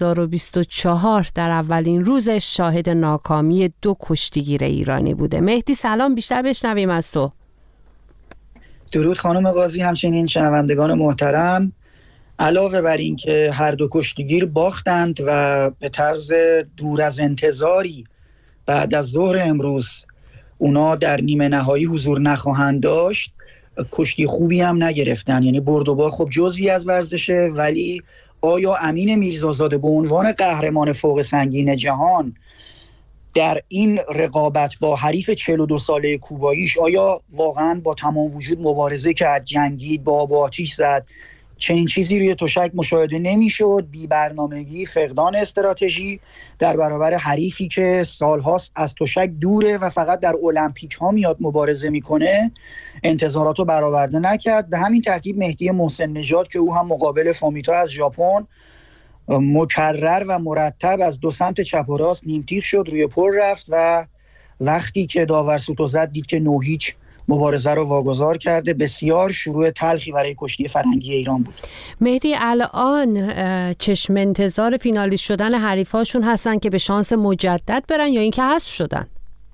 S1: 2024 در اولین روزش شاهد ناکامی 2 کشتیگیر ایرانی بوده. مهدی سلام، بیشتر بشنویم از تو.
S17: درود خانم قاضی، همچنین شنوندگان محترم. علاوه بر این که هر 2 کشتیگیر باختند و به طرز دور از انتظاری بعد از ظهر امروز اونا در نیمه نهایی حضور نخواهند داشت، کشتی خوبی هم نگرفتن. یعنی برد و باخت خب جزئی از ورزشه، ولی آیا امین میرزازاده به عنوان قهرمان فوق سنگین جهان در این رقابت با حریف 42 ساله کوباییش آیا واقعا با تمام وجود مبارزه کرد، جنگید، با آب و آتیش زد؟ چنین چیزی روی تشک مشاهده نمیشد. بی برنامگی، فقدان استراتژی در برابر حریفی که سالهاست از تشک دوره و فقط در المپیک ها میاد مبارزه میکنه، انتظارات رو برآورده نکرد. به همین ترتیب مهدی محسن نژاد که او هم مقابل فومیتا از ژاپن مکرر و مرتب از دو سمت چپ و راست نیمتیغ شد، روی پل رفت و وقتی که داور سوتو زد دید که 9-0 مبارزه رو واگذار کرده. بسیار شروع تلخی برای کشتی فرنگی ایران بود.
S1: مهدی، الان چشم انتظار فینالیست شدن حریفاشون هستن که به شانس مجدد برن یا اینکه حذف شدن؟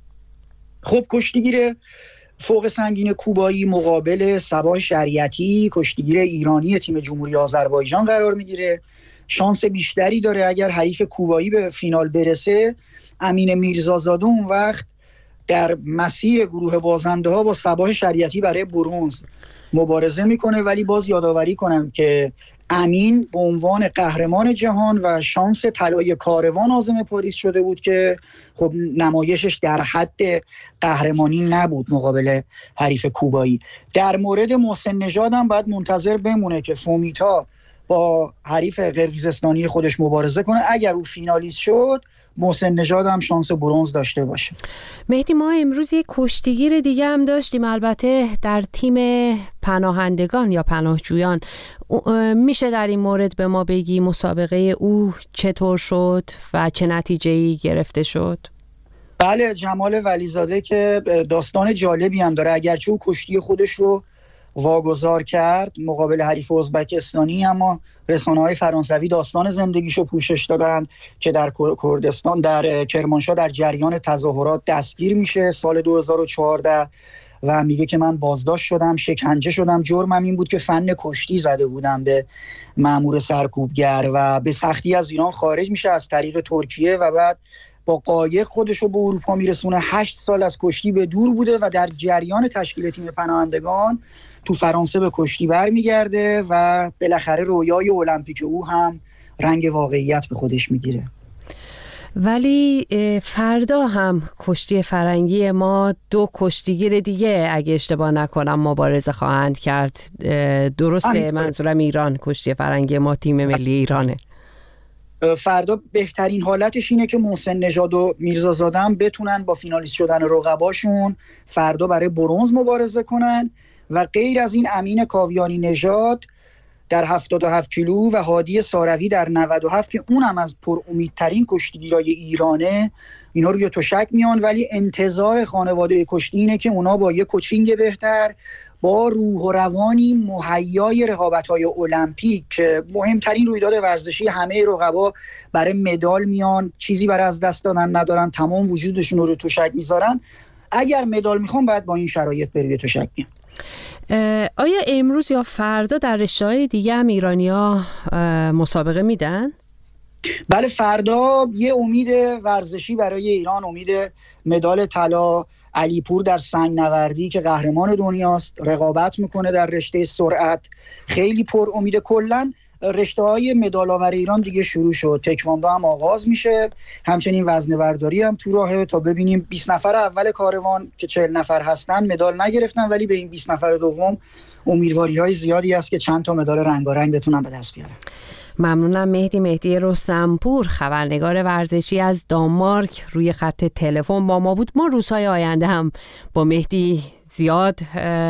S17: خب کشتیگیر فوق سنگین کوبایی مقابل صباح شریعتی، کشتیگیر ایرانی تیم جمهوری آذربایجان قرار میگیره. شانس بیشتری داره اگر حریف کوبایی به فینال برسه. امین میرزازاده اون وقت در مسیر گروه بازنده ها با صباح شریعتی برای برنز مبارزه میکنه، ولی باز یادآوری کنم که امین به عنوان قهرمان جهان و شانس طلای کاروان عازم پاریس شده بود که خب نمایشش در حد قهرمانی نبود مقابل حریف کوبایی. در مورد محسن نژاد هم باید منتظر بمونه که فومیتا با حریف قرقیزستانی خودش مبارزه کنه. اگر او فینالیست شد محسن نژاد هم شانس برنز داشته باشه.
S1: مهدی، ما امروز یک کشتیگیر دیگه هم داشتیم، البته در تیم پناهندگان یا پناهجویان. میشه در این مورد به ما بگی مسابقه او چطور شد و چه نتیجه‌ای گرفته شد؟
S17: بله، جمال ولیزاده که داستان جالبی هم داره، اگرچه او کشتی خودش رو واگذار کرد مقابل حریف ازبکستانی، اما رسانه‌های فرانسوی داستان زندگیشو پوشش دادند که در کردستان در کرمانشاه در جریان تظاهرات دستگیر میشه سال 2014 و میگه که من بازداشت شدم، شکنجه شدم، جرمم این بود که فن کشتی زده بودم به مأمور سرکوبگر و به سختی از ایران خارج میشه از طریق ترکیه و بعد با قایق خودشو به اروپا میرسونه. 8 سال از کشتی به دور بوده و در جریان تشکیل تیم پناهندگان تو فرانسه به کشتی برمیگرده و بالاخره رویای المپیک او هم رنگ واقعیت به خودش میگیره.
S1: ولی فردا هم کشتی فرنگی ما 2 کشتیگیر دیگه اگه اشتباه نکنم مبارزه خواهند کرد. درسته؟ منظورم ایران، کشتی فرنگی ما تیم ملی ایرانه.
S17: فردا بهترین حالتش اینه که محسن نژاد و میرزازاده هم بتونن با فینالیست شدن رقباشون فردا برای برنز مبارزه کنن و غیر از این امین کاویانی نژاد در 77 کیلو و هادی ساروی در 97 که اونم از پرامیدترین کشتیگیرای ایرانه، اینا روی تشک میان، ولی انتظار خانواده کشتی اینه که اونا با یه کوچینگ بهتر، با روح و روانی مهیای رقابت‌های المپیک که مهمترین رویداد ورزشی همه رقبا برای مدال میان، چیزی برای از دست دادن ندارن، تمام وجودشون رو تشک میذارن. اگر مدال میخوان باید با این شرایط بروی تشک بیان.
S1: آیا امروز یا فردا در رشته‌های دیگه هم ایرانی‌ها مسابقه میدن؟
S17: بله، فردا یه امید ورزشی برای ایران، امید مدال طلا. علیپور در سنگ نوردی که قهرمان دنیاست رقابت میکنه در رشته سرعت، خیلی پر امید. کلا رشته‌های مدال‌آور ایران دیگه شروع شد، تکواندو هم آغاز میشه، همچنین وزنه‌برداری هم تو راهه تا ببینیم 20 نفر اول کاروان که 40 نفر هستن مدال نگرفتن، ولی به این 20 نفر دوم امیدواری‌های زیادی است که چند تا مدال رنگارنگ بتونن به دست بیارن.
S1: ممنونم مهدی رستمپور، خبرنگار ورزشی از دانمارک، روی خط تلفن با ما بود. ما روزهای آینده هم با مهدی زیاد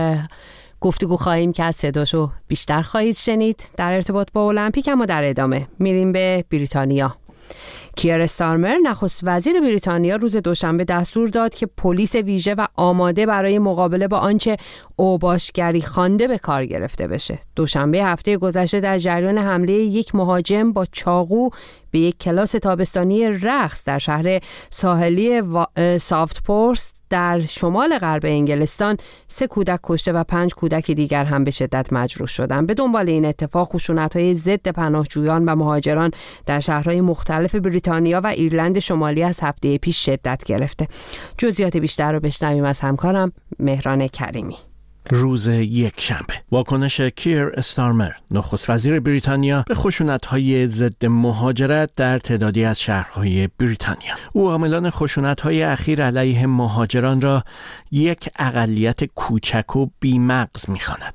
S1: گفتگو خواهیم کرد، صداشو بیشتر خواهید شنید در ارتباط با المپیک. اما در ادامه میریم به بریتانیا. کیر استارمر نخست وزیر بریتانیا روز دوشنبه دستور داد که پلیس ویژه و آماده برای مقابله با آنچه اوباشگری خوانده به کار گرفته بشه. دوشنبه هفته گذشته در جریان حمله یک مهاجم با چاقو به یک کلاس تابستانی رقص در شهر ساحلی سافتپورت در شمال غرب انگلستان 3 کودک کشته و 5 کودک دیگر هم به شدت مجروح شدند. به دنبال این اتفاق خشونت‌های ضد پناهجویان و مهاجران در شهرهای مختلف بریتانیا و ایرلند شمالی از هفته پیش شدت گرفته. جزئیات بیشتر رو بشنویم از همکارم مهران کریمی.
S18: روز یکشنبه واکنش کیر استارمر نخست وزیر بریتانیا به خشونت‌های ضد مهاجرت در تعدادی از شهرهای بریتانیا. او عاملان خشونت‌های اخیر علیه مهاجران را یک اقلیت کوچک و بی‌مغز می‌خواند.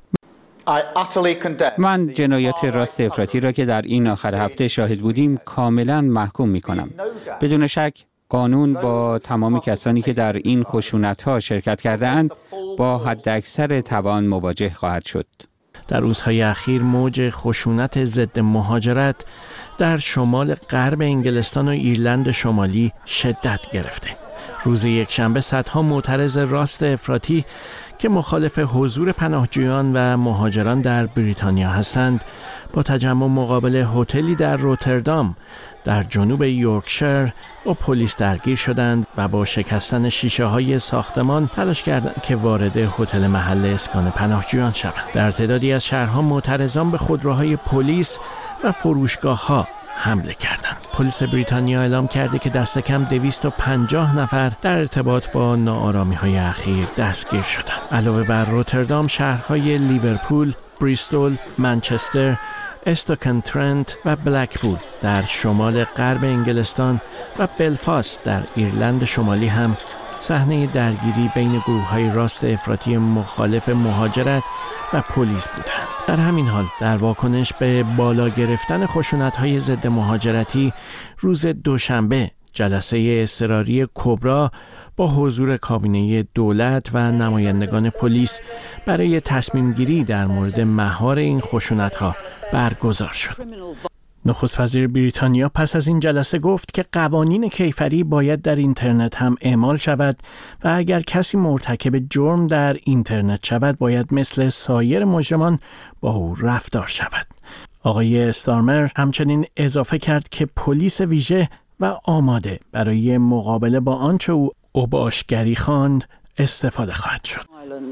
S19: من جنایات راست افراطی را که در این آخر هفته شاهد بودیم کاملا محکوم می‌کنم. بدون شک قانون با تمام کسانی که در این خشونت‌ها شرکت کرده‌اند با حداکثر توان مواجه خواهد شد.
S18: در روزهای اخیر موج خشونت ضد مهاجرت در شمال غرب انگلستان و ایرلند شمالی شدت گرفته. روز یکشنبه صدها معترض راست افراطی که مخالف حضور پناهجویان و مهاجران در بریتانیا هستند با تجمع مقابل هتلی در روتردام در جنوب یورکشایر با پلیس درگیر شدند و با شکستن شیشه‌های ساختمان تلاش کردند که وارد هتل محل اسکان پناهجویان شوند. در تعدادی از شهرها معترضان به خودروهای پلیس و فروشگاه‌ها حمله کردند. پلیس بریتانیا اعلام کرده که دست کم 250 نفر در ارتباط با ناآرامی‌های اخیر دستگیر شدند. علاوه بر روتردام، شهرهای لیورپول، بریستول، منچستر، استوکن ترنت و بلکپول در شمال غرب انگلستان و بلفاست در ایرلند شمالی هم صحنه درگیری بین گروه‌های راست افراطی مخالف مهاجرت و پلیس بودند. در همین حال در واکنش به بالا گرفتن خشونت‌های ضد مهاجرتی روز دوشنبه جلسه اضطراری کبرا با حضور کابینه دولت و نمایندگان پلیس برای تصمیم گیری در مورد مهار این خشونت‌ها برگزار شد. نخست وزیر بریتانیا پس از این جلسه گفت که قوانین کیفری باید در اینترنت هم اعمال شود و اگر کسی مرتکب جرم در اینترنت شود باید مثل سایر مجرمان با او رفتار شود. آقای استارمر همچنین اضافه کرد که پلیس ویژه و آماده برای مقابله با آنچه او اوباشگری خواند استفاده خواهد شد.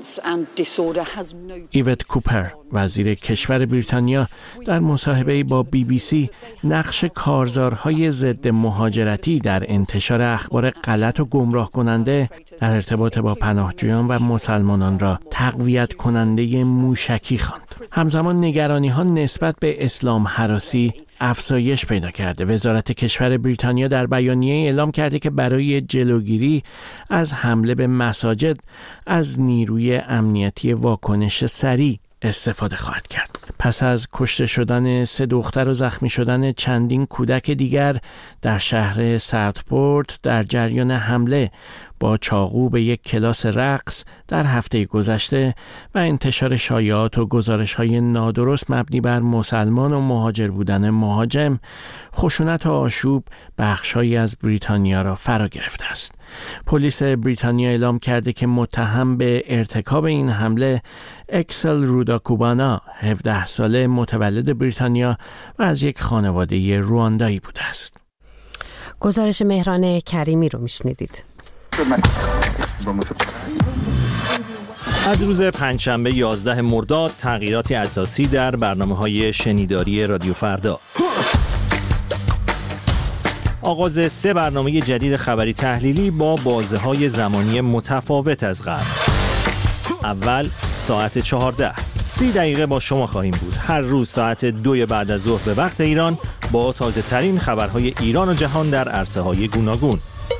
S18: ایوت کوپر وزیر کشور بریتانیا در مصاحبه‌ای با BBC نقش کارزارهای ضد مهاجرتی در انتشار اخبار غلط و گمراه کننده در ارتباط با پناهجویان و مسلمانان را تقویت کننده موشکی خواند. همزمان نگرانی‌ها نسبت به اسلام هراسی افزایش پیدا کرده. وزارت کشور بریتانیا در بیانیه اعلام کرده که برای جلوگیری از حمله به مساجد از نیروی امنیتی واکنش سریع استفاده خواهد کرد. پس از کشته شدن 3 دختر و زخمی شدن چندین کودک دیگر در شهر ساوثپورت در جریان حمله با چاقو به یک کلاس رقص در هفته گذشته و انتشار شایعات و گزارش‌های نادرست مبنی بر مسلمان و مهاجر بودن مهاجم، خشونت و آشوب بخش‌هایی از بریتانیا را فرا گرفته است. پلیس بریتانیا اعلام کرده که متهم به ارتکاب این حمله اکسل روداکوبانا 17 ساله متولد بریتانیا و از یک خانواده رواندایی بوده است.
S1: گزارش مهران کریمی رو میشنیدید.
S20: از روز پنجشنبه 11 مرداد تغییراتی اساسی در برنامه‌های شنیداری رادیو فردا. آغاز 3 برنامه جدید خبری تحلیلی با بازه‌های زمانی متفاوت از قبل. اول ساعت 14 30 دقیقه با شما خواهیم بود. هر روز ساعت 2 بعد از ظهر به وقت ایران با تازه ترین خبرهای ایران و جهان در عرصه‌های گوناگون.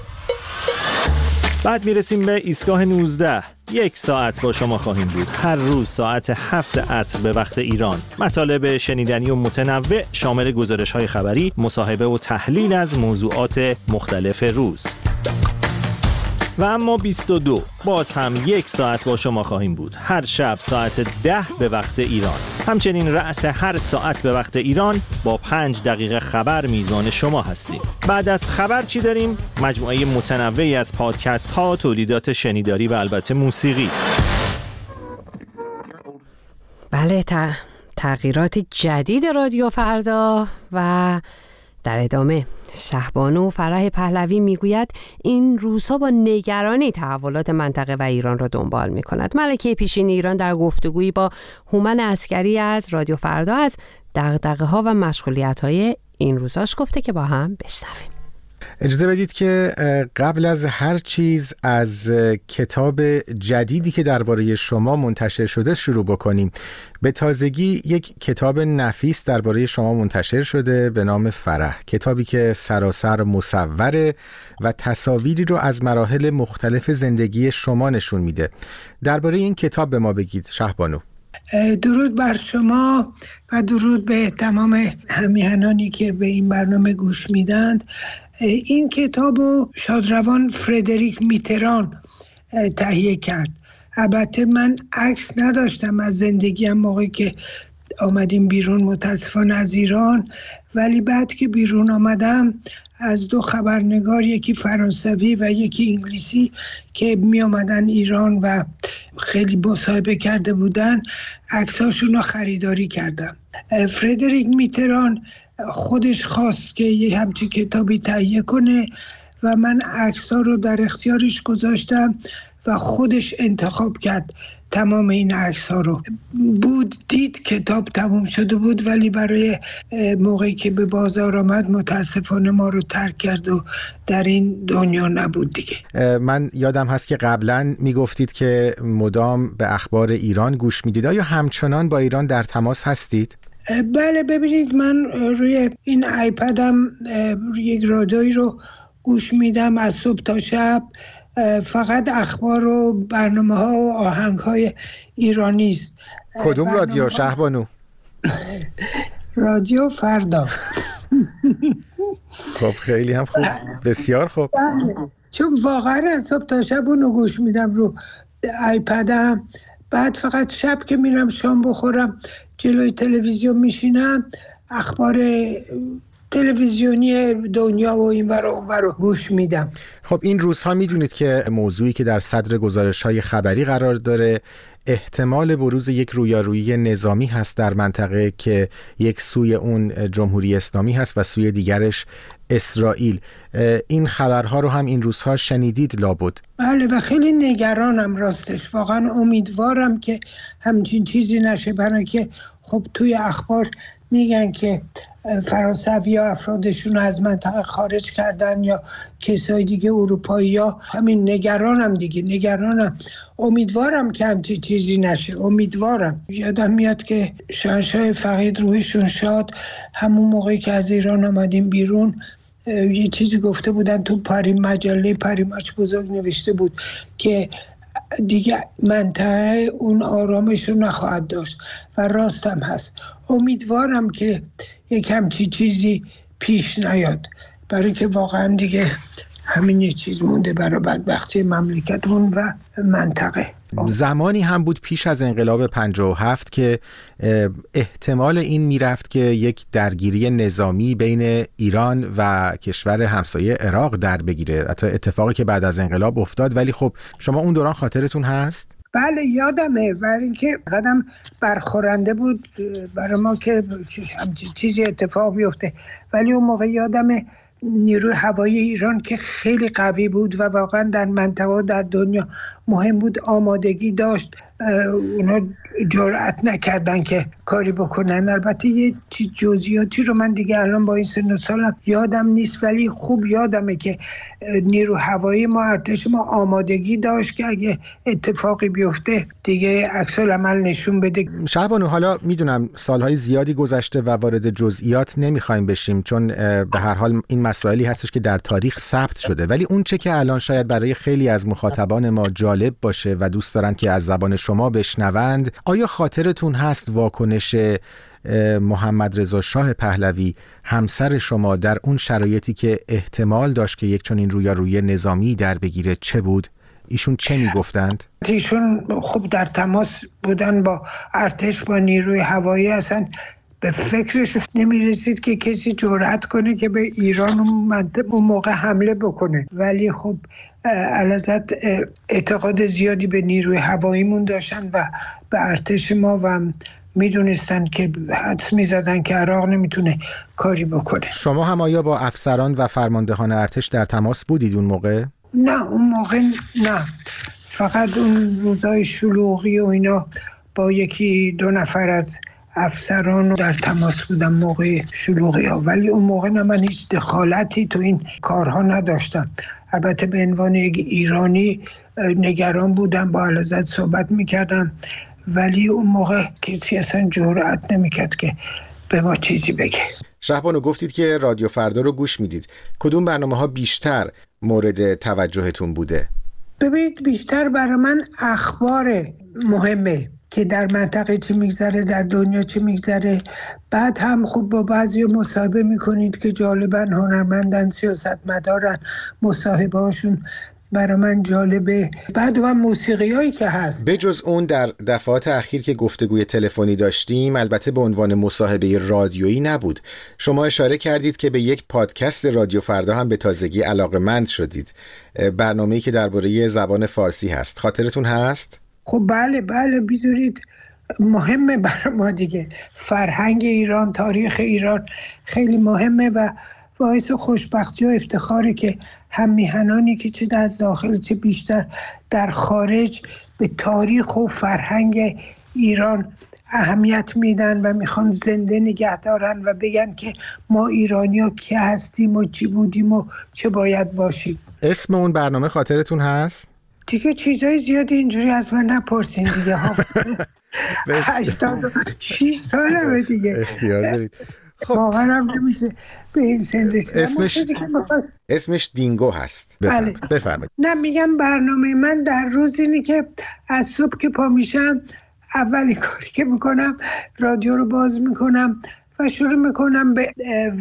S20: بعد میرسیم به ایستگاه 19. 1 ساعت با شما خواهیم بود. هر روز ساعت 7 عصر به وقت ایران. مطالب شنیدنی و متنوع شامل گزارش‌های خبری، مصاحبه و تحلیل از موضوعات مختلف روز. و اما 22 باز هم 1 ساعت با شما خواهیم بود. هر شب ساعت 10 به وقت ایران. همچنین رأس هر ساعت به وقت ایران با 5 دقیقه خبر میزان شما هستیم. بعد از خبر چی داریم؟ مجموعه متنوعی از پادکست ها، تولیدات شنیداری و البته موسیقی.
S1: بله، تغییرات جدید رادیو فردا. و در ادامه شهبانو فرح پهلوی میگوید این روزها با نگرانی تحولات منطقه و ایران را دنبال میکند. ملکه پیشین ایران در گفتگویی با هومن عسکری از رادیو فردا از دغدغه‌ها و مشغولیت‌های این روزاش گفته که با هم بشنویم.
S21: اجازه بدید که قبل از هر چیز از کتاب جدیدی که درباره شما منتشر شده شروع بکنیم. به تازگی یک کتاب نفیس درباره شما منتشر شده به نام فرح، کتابی که سراسر مصوره و تصاویری رو از مراحل مختلف زندگی شما نشون میده. درباره این کتاب به ما بگید شهبانو.
S22: درود بر شما و درود به تمام همیهنانی که به این برنامه گوش میدند. این کتاب رو شادروان فردریک میتران تهیه کرد. البته من عکس نداشتم از زندگیم موقعی که آمدیم بیرون متاسفانه از ایران، ولی بعد که بیرون آمدم از 2 خبرنگار، یکی فرانسوی و یکی انگلیسی که می آمدن ایران و خیلی مصاحبه کرده بودن، عکساشون رو خریداری کردم. فردریک میتران خودش خواست که یه همچین کتابی تهیه کنه و من عکس‌ها رو در اختیارش گذاشتم و خودش انتخاب کرد تمام این عکس‌ها رو. دید کتاب تموم شده بود، ولی برای موقعی که به بازار آمد متاسفانه ما رو ترک کرد و در این دنیا نبود دیگه.
S21: من یادم هست که قبلا میگفتید که مدام به اخبار ایران گوش میدید. آیا همچنان با ایران در تماس هستید؟
S22: بله، ببینید من روی این آیپدم یک رادیویی رو گوش میدم از صبح تا شب، فقط اخبار و برنامه ها و آهنگ های ایرانی است.
S21: کدوم رادیو شهبانو؟
S22: رادیو فردا.
S21: خب خیلی هم خوب، بسیار خوب.
S22: چون واقعا از صبح تا شب اونو گوش میدم رو آیپدم. بعد فقط شب که میرم شام بخورم جلوی تلویزیون میشینم، اخبار تلویزیونی دنیا و این رو گوش میدم.
S21: خب این روزها میدونید که موضوعی که در صدر گزارش‌های خبری قرار داره احتمال بروز یک رویارویی نظامی هست در منطقه که یک سوی اون جمهوری اسلامی هست و سوی دیگرش اسرائیل. این خبرها رو هم این روزها شنیدید لابد؟
S22: بله و خیلی نگرانم راستش. واقعا امیدوارم که همچین چیزی نشه، برای که خب توی اخبار میگن که فرانسوی ها افرادشون از منطقه خارج کردن یا کسای دیگه اروپایی ها. همین نگرانم دیگه، نگرانم. امیدوارم که همچین چیزی نشه، امیدوارم. یادم میاد که شاهنشاه فقید روحشون شاد همون موقعی که از ایران آمدیم بیرون یه چیزی گفته بودن تو مجله پریماچ بزرگ نوشته بود که دیگه منطقه اون آرامش رو نخواهد داشت و راستم هست. امیدوارم که یک همچین چیزی پیش نیاد، برای که واقعا دیگه همین یه چیز مونده برای بدبختی مملکتمون و منطقه.
S21: زمانی هم بود پیش از انقلاب 57 که احتمال این میرفت که یک درگیری نظامی بین ایران و کشور همسایه عراق در بگیره، حتی اتفاقی که بعد از انقلاب افتاد. ولی خب شما اون دوران خاطرتون هست؟
S22: بله یادمه، برای اینکه قدم برخورنده بود برای ما که همچین چیزی اتفاق بیفته. ولی اون موقع یادمه نیروی هوایی ایران که خیلی قوی بود و واقعا در منطقه در دنیا مهم بود، آمادگی داشت، اونا جرأت نکردن که کاری بکنن. البته یه جزئیاتی رو من دیگه الان با این سن و سالم یادم نیست، ولی خوب یادمه که نیرو هوایی ما، ارتش ما آمادگی داشت که اگه اتفاقی بیفته دیگه عکس العمل نشون بده.
S21: شهبانو حالا میدونم سالهای زیادی گذشته و وارد جزئیات نمیخوایم بشیم، چون به هر حال این مسائلی هستش که در تاریخ ثبت شده، ولی اون چه که الان شاید برای خیلی از مخاطبان ما جالب باشه و دوست دارن که از زبان شما بشنوند، آیا خاطرتون هست واکنش محمد رضا شاه پهلوی همسر شما در اون شرایطی که احتمال داشت که یک چنین رویارویی نظامی در بگیره چه بود؟ ایشون چه میگفتند؟ ایشون
S22: خب در تماس بودن با ارتش، با نیروی هوایی، اصلا به فکرش نمیرسید که کسی جرأت کنه که به ایران اون موقع حمله بکنه. ولی خب علازت اعتقاد زیادی به نیروی هواییمون داشتن و به ارتش ما و میدونستن که حدس میزدن که عراق نمیتونه کاری بکنه.
S21: شما هم آیا با افسران و فرماندهان ارتش در تماس بودید اون موقع؟
S22: نه اون موقع نه، فقط اون روزای شلوغی و اینا با 1-2 نفر از افسران در تماس بودم موقع شلوغی ها، ولی اون موقع نه من هیچ دخالتی تو این کارها نداشتم. البته به عنوان یک ایرانی نگران بودم، با اعلیحضرت صحبت میکردم، ولی اون موقع کسی اصلا جرئت نمیکرد که به ما چیزی بگه.
S21: شهبانو گفتید که رادیو فردا رو گوش میدید. کدوم برنامه ها بیشتر مورد توجهتون بوده؟
S22: ببینید بیشتر برای من اخبار مهمه که در منطقه چی میگذره، در دنیا چی میگذره. بعد هم خود با بعضی مصاحبه میکنید که جالبن، هنرمندن، سیاستمدارن، مصاحبه هاشون برای من جالبه. بعد و موسیقی هایی که هست.
S21: بجز اون در دفعات اخیر که گفتگوی تلفنی داشتیم، البته به عنوان مصاحبه رادیویی نبود، شما اشاره کردید که به یک پادکست رادیو فردا هم به تازگی علاقه‌مند شدید، برنامه‌ای که درباره زبان فارسی هست. خاطرتون هست؟
S22: خب بله بیذارید، مهمه برای ما دیگه. فرهنگ ایران، تاریخ ایران خیلی مهمه و باعث خوشبختی و افتخاره که هم میهنانی که چه از داخل چه بیشتر در خارج به تاریخ و فرهنگ ایران اهمیت میدن و میخوان زنده نگه دارن و بگن که ما ایرانی‌ها کی هستیم و چی بودیم و چه باید باشیم.
S21: اسم اون برنامه خاطرتون هست؟
S22: دیگه چیزای زیادی اینجوری از من نپرسین دیگه ها. 86 ساله دیگه.
S21: اختیار دارید.
S22: خب باورم نمیشه به این سن رسیدم.
S21: اسمش دینگو هست. بفرمایید.
S22: نه میگم برنامه من در روز اینه که از صبح که پا میشم اولی کاری که میکنم رادیو رو باز میکنم و شروع میکنم به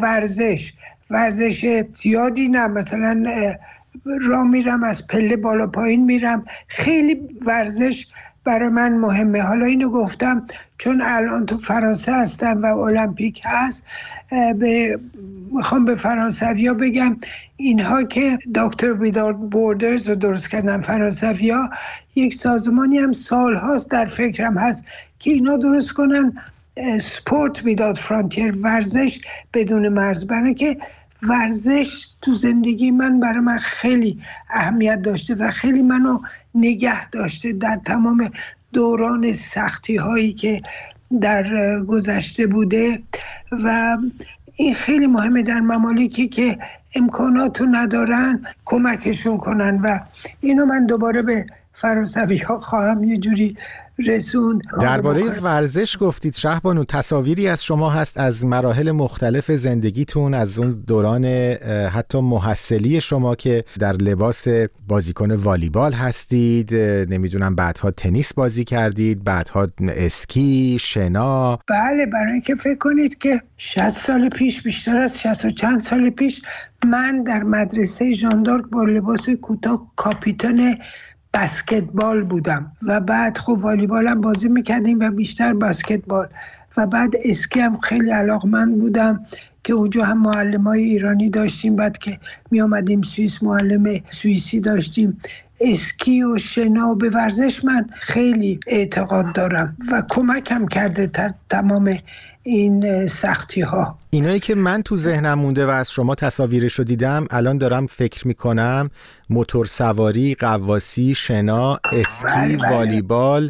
S22: ورزش زیادی نه، مثلا راه میرم، از پله بالا پایین میرم. خیلی ورزش برای من مهمه. حالا اینو گفتم چون الان تو فرانسه هستم و المپیک هست، میخوام به فرانسویا بگم اینها که دکتر ویداوت بوردرز رو درست کردن، فرانسویا یک سازمانی هم سال هاست در فکرم هست که اینا درست کنن سپورت ویداوت فرانتیر، ورزش بدون مرز. برای که ورزش تو زندگی من برای من خیلی اهمیت داشته و خیلی منو نگه داشته در تمام دوران سختی هایی که در گذشته بوده و این خیلی مهمه در ممالکی که امکاناتو ندارن کمکشون کنن و اینو من دوباره به فرانسوی ها خواهم یه جوری رسوند.
S21: درباره ورزش گفتید شهبانو، تصاویری از شما هست از مراحل مختلف زندگیتون، از اون دوران حتی محصلی شما که در لباس بازیکن والیبال هستید، نمیدونم بعدها تنیس بازی کردید، بعدها اسکی، شنا.
S22: بله، برای اینکه فکر کنید که 60 سال پیش، بیشتر از 60 و چند سال پیش، من در مدرسه ژان دارک با لباس کوتاه کاپیتان بسکتبال بودم و بعد خب والیبال هم بازی میکردیم و بیشتر بسکتبال و بعد اسکی هم خیلی علاقمند بودم که اونجا هم معلمای ایرانی داشتیم، بعد که می آمدیم سوئیس معلم سوئیسی داشتیم. اسکی و شنا به ورزش من خیلی اعتقاد دارم و کمکم کرده در تمام این سختی ها.
S21: اینایی که من تو ذهنم مونده و از شما تصاویرش رو دیدم، الان دارم فکر میکنم، موتور سواری، غواصی، شنا، اسکی، والیبال،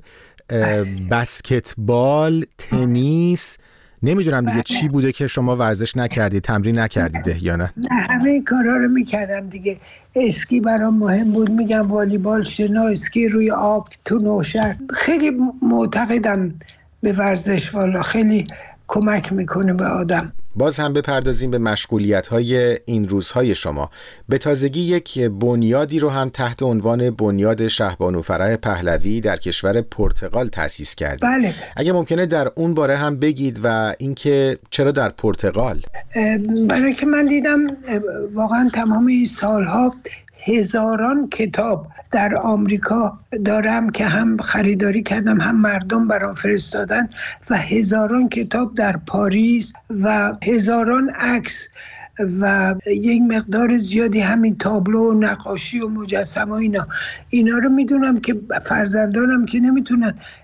S21: بسکتبال، تنیس، نمیدونم دیگه چی بوده که شما ورزش نکردید، تمرین نکردید یا نه؟
S22: نه، همه این کارا رو میکردم دیگه. اسکی برام مهم بود، میگم والیبال، شنا، اسکی روی آب تو نوشهر. خیلی معتقدم به ورزش، والا خیلی کمک میکنه به آدم.
S21: باز هم بپردازیم به مشغولیت‌های این روزهای شما. به تازگی یک بنیادی رو هم تحت عنوان بنیاد شهبانو فرح پهلوی در کشور پرتغال تأسیس کردید.
S22: بله.
S21: اگه ممکنه در اون باره هم بگید و اینکه چرا در پرتغال؟
S22: برای که من دیدم واقعا تمام این سالها هزاران کتاب در آمریکا دارم که هم خریداری کردم هم مردم برام فرستادن و هزاران کتاب در پاریس و هزاران عکس و یک مقدار زیادی همین تابلو و نقاشی و مجسمه و اینا رو میدونم که فرزندانم که نمیتونن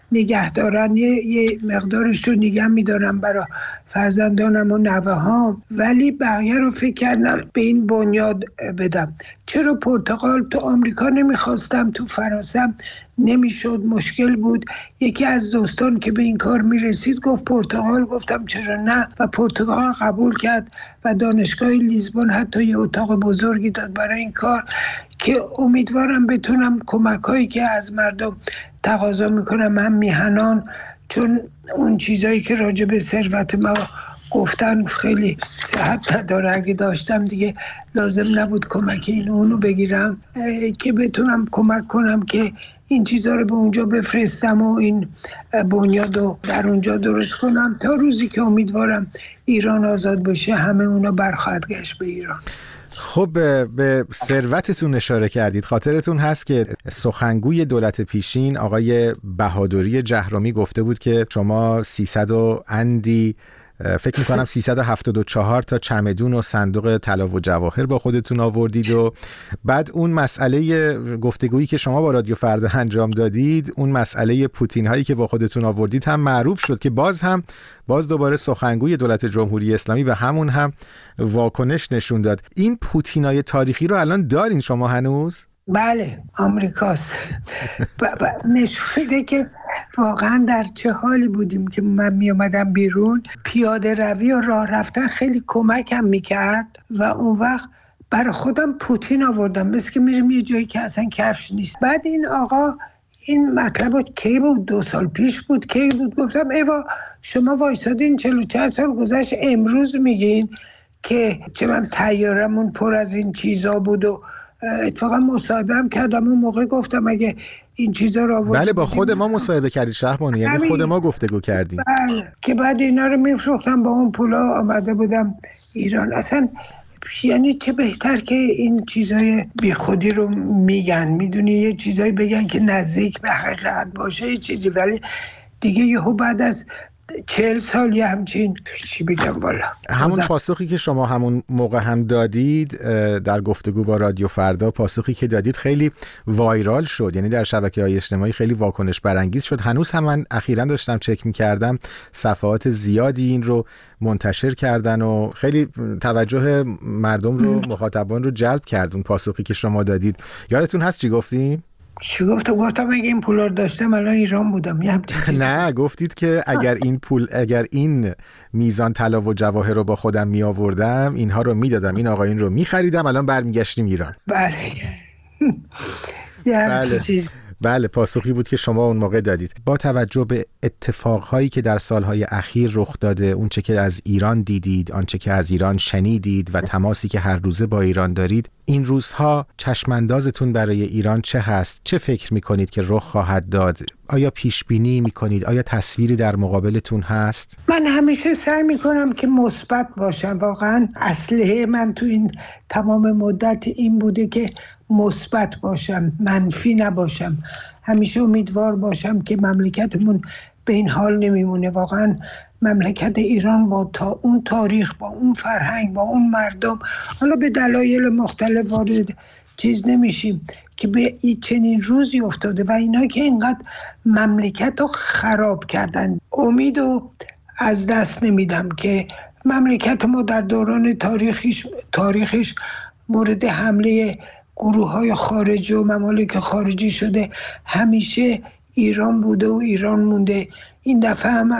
S22: نگه دارن، یه مقدارش رو نگه میدارم برای فرزندانم و نوه هام، ولی بقیه رو فکر کردم به این بنیاد بدم. چرا پرتقال تو آمریکا نمیخواستم، تو فرانسه نمیشد، مشکل بود. یکی از دوستان که به این کار میرسید گفت پرتغال، گفتم چرا نه، و پرتغال قبول کرد و دانشگاه لیزبون حتی یه اتاق بزرگی داد برای این کار که امیدوارم بتونم کمک‌هایی که از مردم تقاضا میکنم، هم میهنان، چون اون چیزایی که راجع به ثروت ما گفتن خیلی صحت نداره، اگه داشتم دیگه لازم نبود کمک این اونو بگیرم، که بتونم کمک کنم که این چیزا رو به اونجا بفرستم و این بنیاد رو در اونجا درست کنم تا روزی که امیدوارم ایران آزاد بشه همه اونا برخواهد گشت به ایران.
S21: خب به ثروتتون اشاره کردید. خاطرتون هست که سخنگوی دولت پیشین آقای بهادری جهرمی گفته بود که شما 300 و اندی فکر میکنم 374 تا چمدون و صندوق طلا و جواهر با خودتون آوردید و بعد اون مسئله گفتگویی که شما با رادیو فردا انجام دادید، اون مسئله پوتین هایی که با خودتون آوردید هم معروف شد که باز دوباره سخنگوی دولت جمهوری اسلامی به همون هم واکنش نشون داد. این پوتینای تاریخی رو الان دارین شما هنوز؟
S22: بله، آمریکاست. نشون میده که واقعا در چه حالی بودیم که من می اومدم بیرون، پیاده روی و راه رفتن خیلی کمکم میکرد و اون وقت برای خودم پوتین آوردم، مثل که میریم یه جایی که اصلا کفش نیست. بعد این آقا این مطلب کی بود؟ 2 سال پیش بود. کی بود؟ گفتم ایوا شما وایسادین 44 سال گذشت، امروز میگین که چه من طیارمون پر از این چیزا بود و اتفاقا مصاحبه هم کردم اون موقع، گفتم اگه این چیزا رو آورد.
S21: بله با خود ما مصاحبه کردید شهبانی، یعنی خود ما گفتگو کردیم.
S22: بله که بعد اینا رو میفروختم با اون پولا آمده بودم ایران. اصلا یعنی چه بهتر که این چیزای بیخودی رو میگن، میدونی یه چیزایی بگن که نزدیک به حقیقت باشه یه چیزی، ولی دیگه یهو بعد از 40 سال یه همچین چی بگم والا.
S21: همون پاسخی که شما همون موقع هم دادید در گفتگو با رادیو فردا، پاسخی که دادید خیلی وایرال شد، یعنی در شبکه‌های اجتماعی خیلی واکنش برانگیز شد. هنوز هم من اخیراً داشتم چک می‌کردم صفحات زیادی این رو منتشر کردن و خیلی توجه مردم رو، مخاطبان رو جلب کرد اون پاسخی که شما دادید. یادتون هست چی گفتیم؟
S22: چی گفتم اگه این پولا رو داشتم الان ایران بودم.
S21: نه، گفتید که اگر این میزان طلا و جواهر رو با خودم می آوردم، اینها رو میدادم، این آقایون رو میخریدم، الان برمیگشتیم ایران. بله پاسخی بود که شما اون موقع دادید. با توجه به اتفاقهایی که در سالهای اخیر رخ داده، اونچه که از ایران دیدید، آنچه که از ایران شنیدید و تماسی که هر روزه با ایران دارید، این روزها چشماندازتون برای ایران چه هست؟ چه فکر میکنید که رخ خواهد داد؟ آیا پیش بینی میکنید؟ آیا تصویری در مقابلتون هست؟
S22: من همیشه سعی میکنم که مثبت باشم. واقعا اسلحه من تو این تمام مدت این بوده که مثبت باشم، منفی نباشم. همیشه امیدوار باشم که مملکتمون به این حال نمیمونه. واقعا مملکت ایران با اون تاریخ، با اون فرهنگ، با اون مردم، حالا به دلایل مختلف وارد چیز نمیشیم که به چنین روزی افتاده و اینا که اینقدر مملکت رو خراب کردن. امیدو از دست نمیدم که مملکت ما در دوران تاریخش مورد حمله گروه‌های خارجی و ممالک خارجی شده، همیشه ایران بوده و ایران مونده. این دفعه هم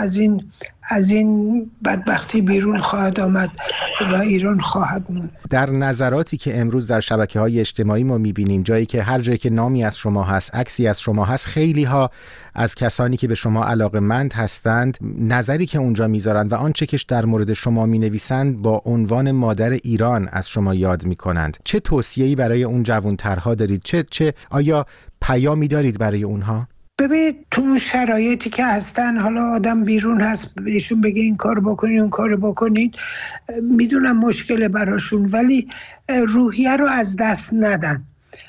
S22: از این بدبختی بیرون خواهد آمد و ایران خواهد موند.
S21: در نظراتی که امروز در شبکه‌های اجتماعی ما می‌بینیم، جایی که هر جایی که نامی از شما هست، عکسی از شما هست، خیلی ها از کسانی که به شما علاقه‌مند هستند نظری که اونجا میذارند و آنچه که در مورد شما مینویسند با عنوان مادر ایران از شما یاد میکنند. چه توصیه‌ای برای اون جوان‌ترها دارید؟ چه آیا پیامی دارید برای اونها؟
S22: ببینید تو اون شرایطی که هستن، حالا آدم بیرون هست بهشون بگه این کار بکنید اون کار بکنید، میدونم مشکل براشون، ولی روحیه رو از دست ندن.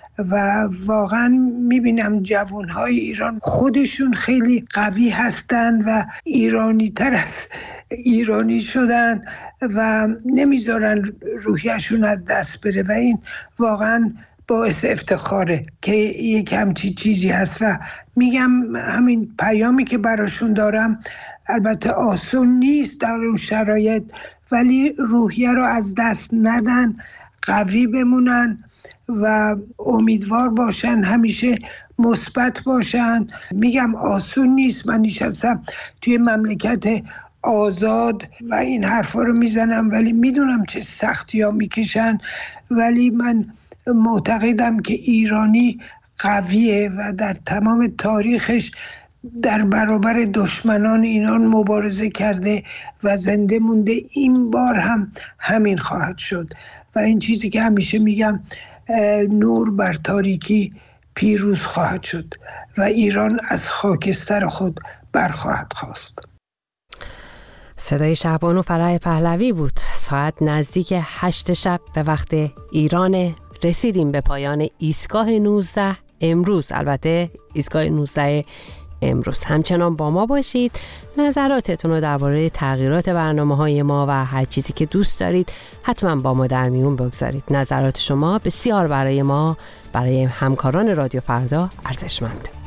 S22: و واقعا میبینم جوانهای ایران خودشون خیلی قوی هستن و ایرانی تر از ایرانی شدن و نمیذارن روحیهشون از دست بره و این واقعا باعث افتخاره که یک همچی چیزی هست و میگم همین پیامی که براشون دارم، البته آسون نیست در اون شرایط، ولی روحیه رو از دست ندن، قوی بمونن و امیدوار باشن، همیشه مثبت باشن. میگم آسون نیست، من نشستم توی مملکت آزاد و این حرفا رو میزنم، ولی میدونم چه سختی ها میکشن، ولی من معتقدم که ایرانی قویه و در تمام تاریخش در برابر دشمنان ایران مبارزه کرده و زنده مونده. این بار هم همین خواهد شد و این چیزی که همیشه میگم، نور بر تاریکی پیروز خواهد شد و ایران از خاکستر خود برخواهد خاست.
S1: صدای شعبانو فرح پهلوی بود. ساعت نزدیک 8 شب به وقت ایران. رسیدیم به پایان ایستگاه 19 امروز. البته ایستگاه 19 امروز. همچنان با ما باشید. نظراتتون رو درباره تغییرات برنامه‌های ما و هر چیزی که دوست دارید حتما با ما در میون بگذارید. نظرات شما بسیار برای ما، برای همکاران رادیو فردا ارزشمند.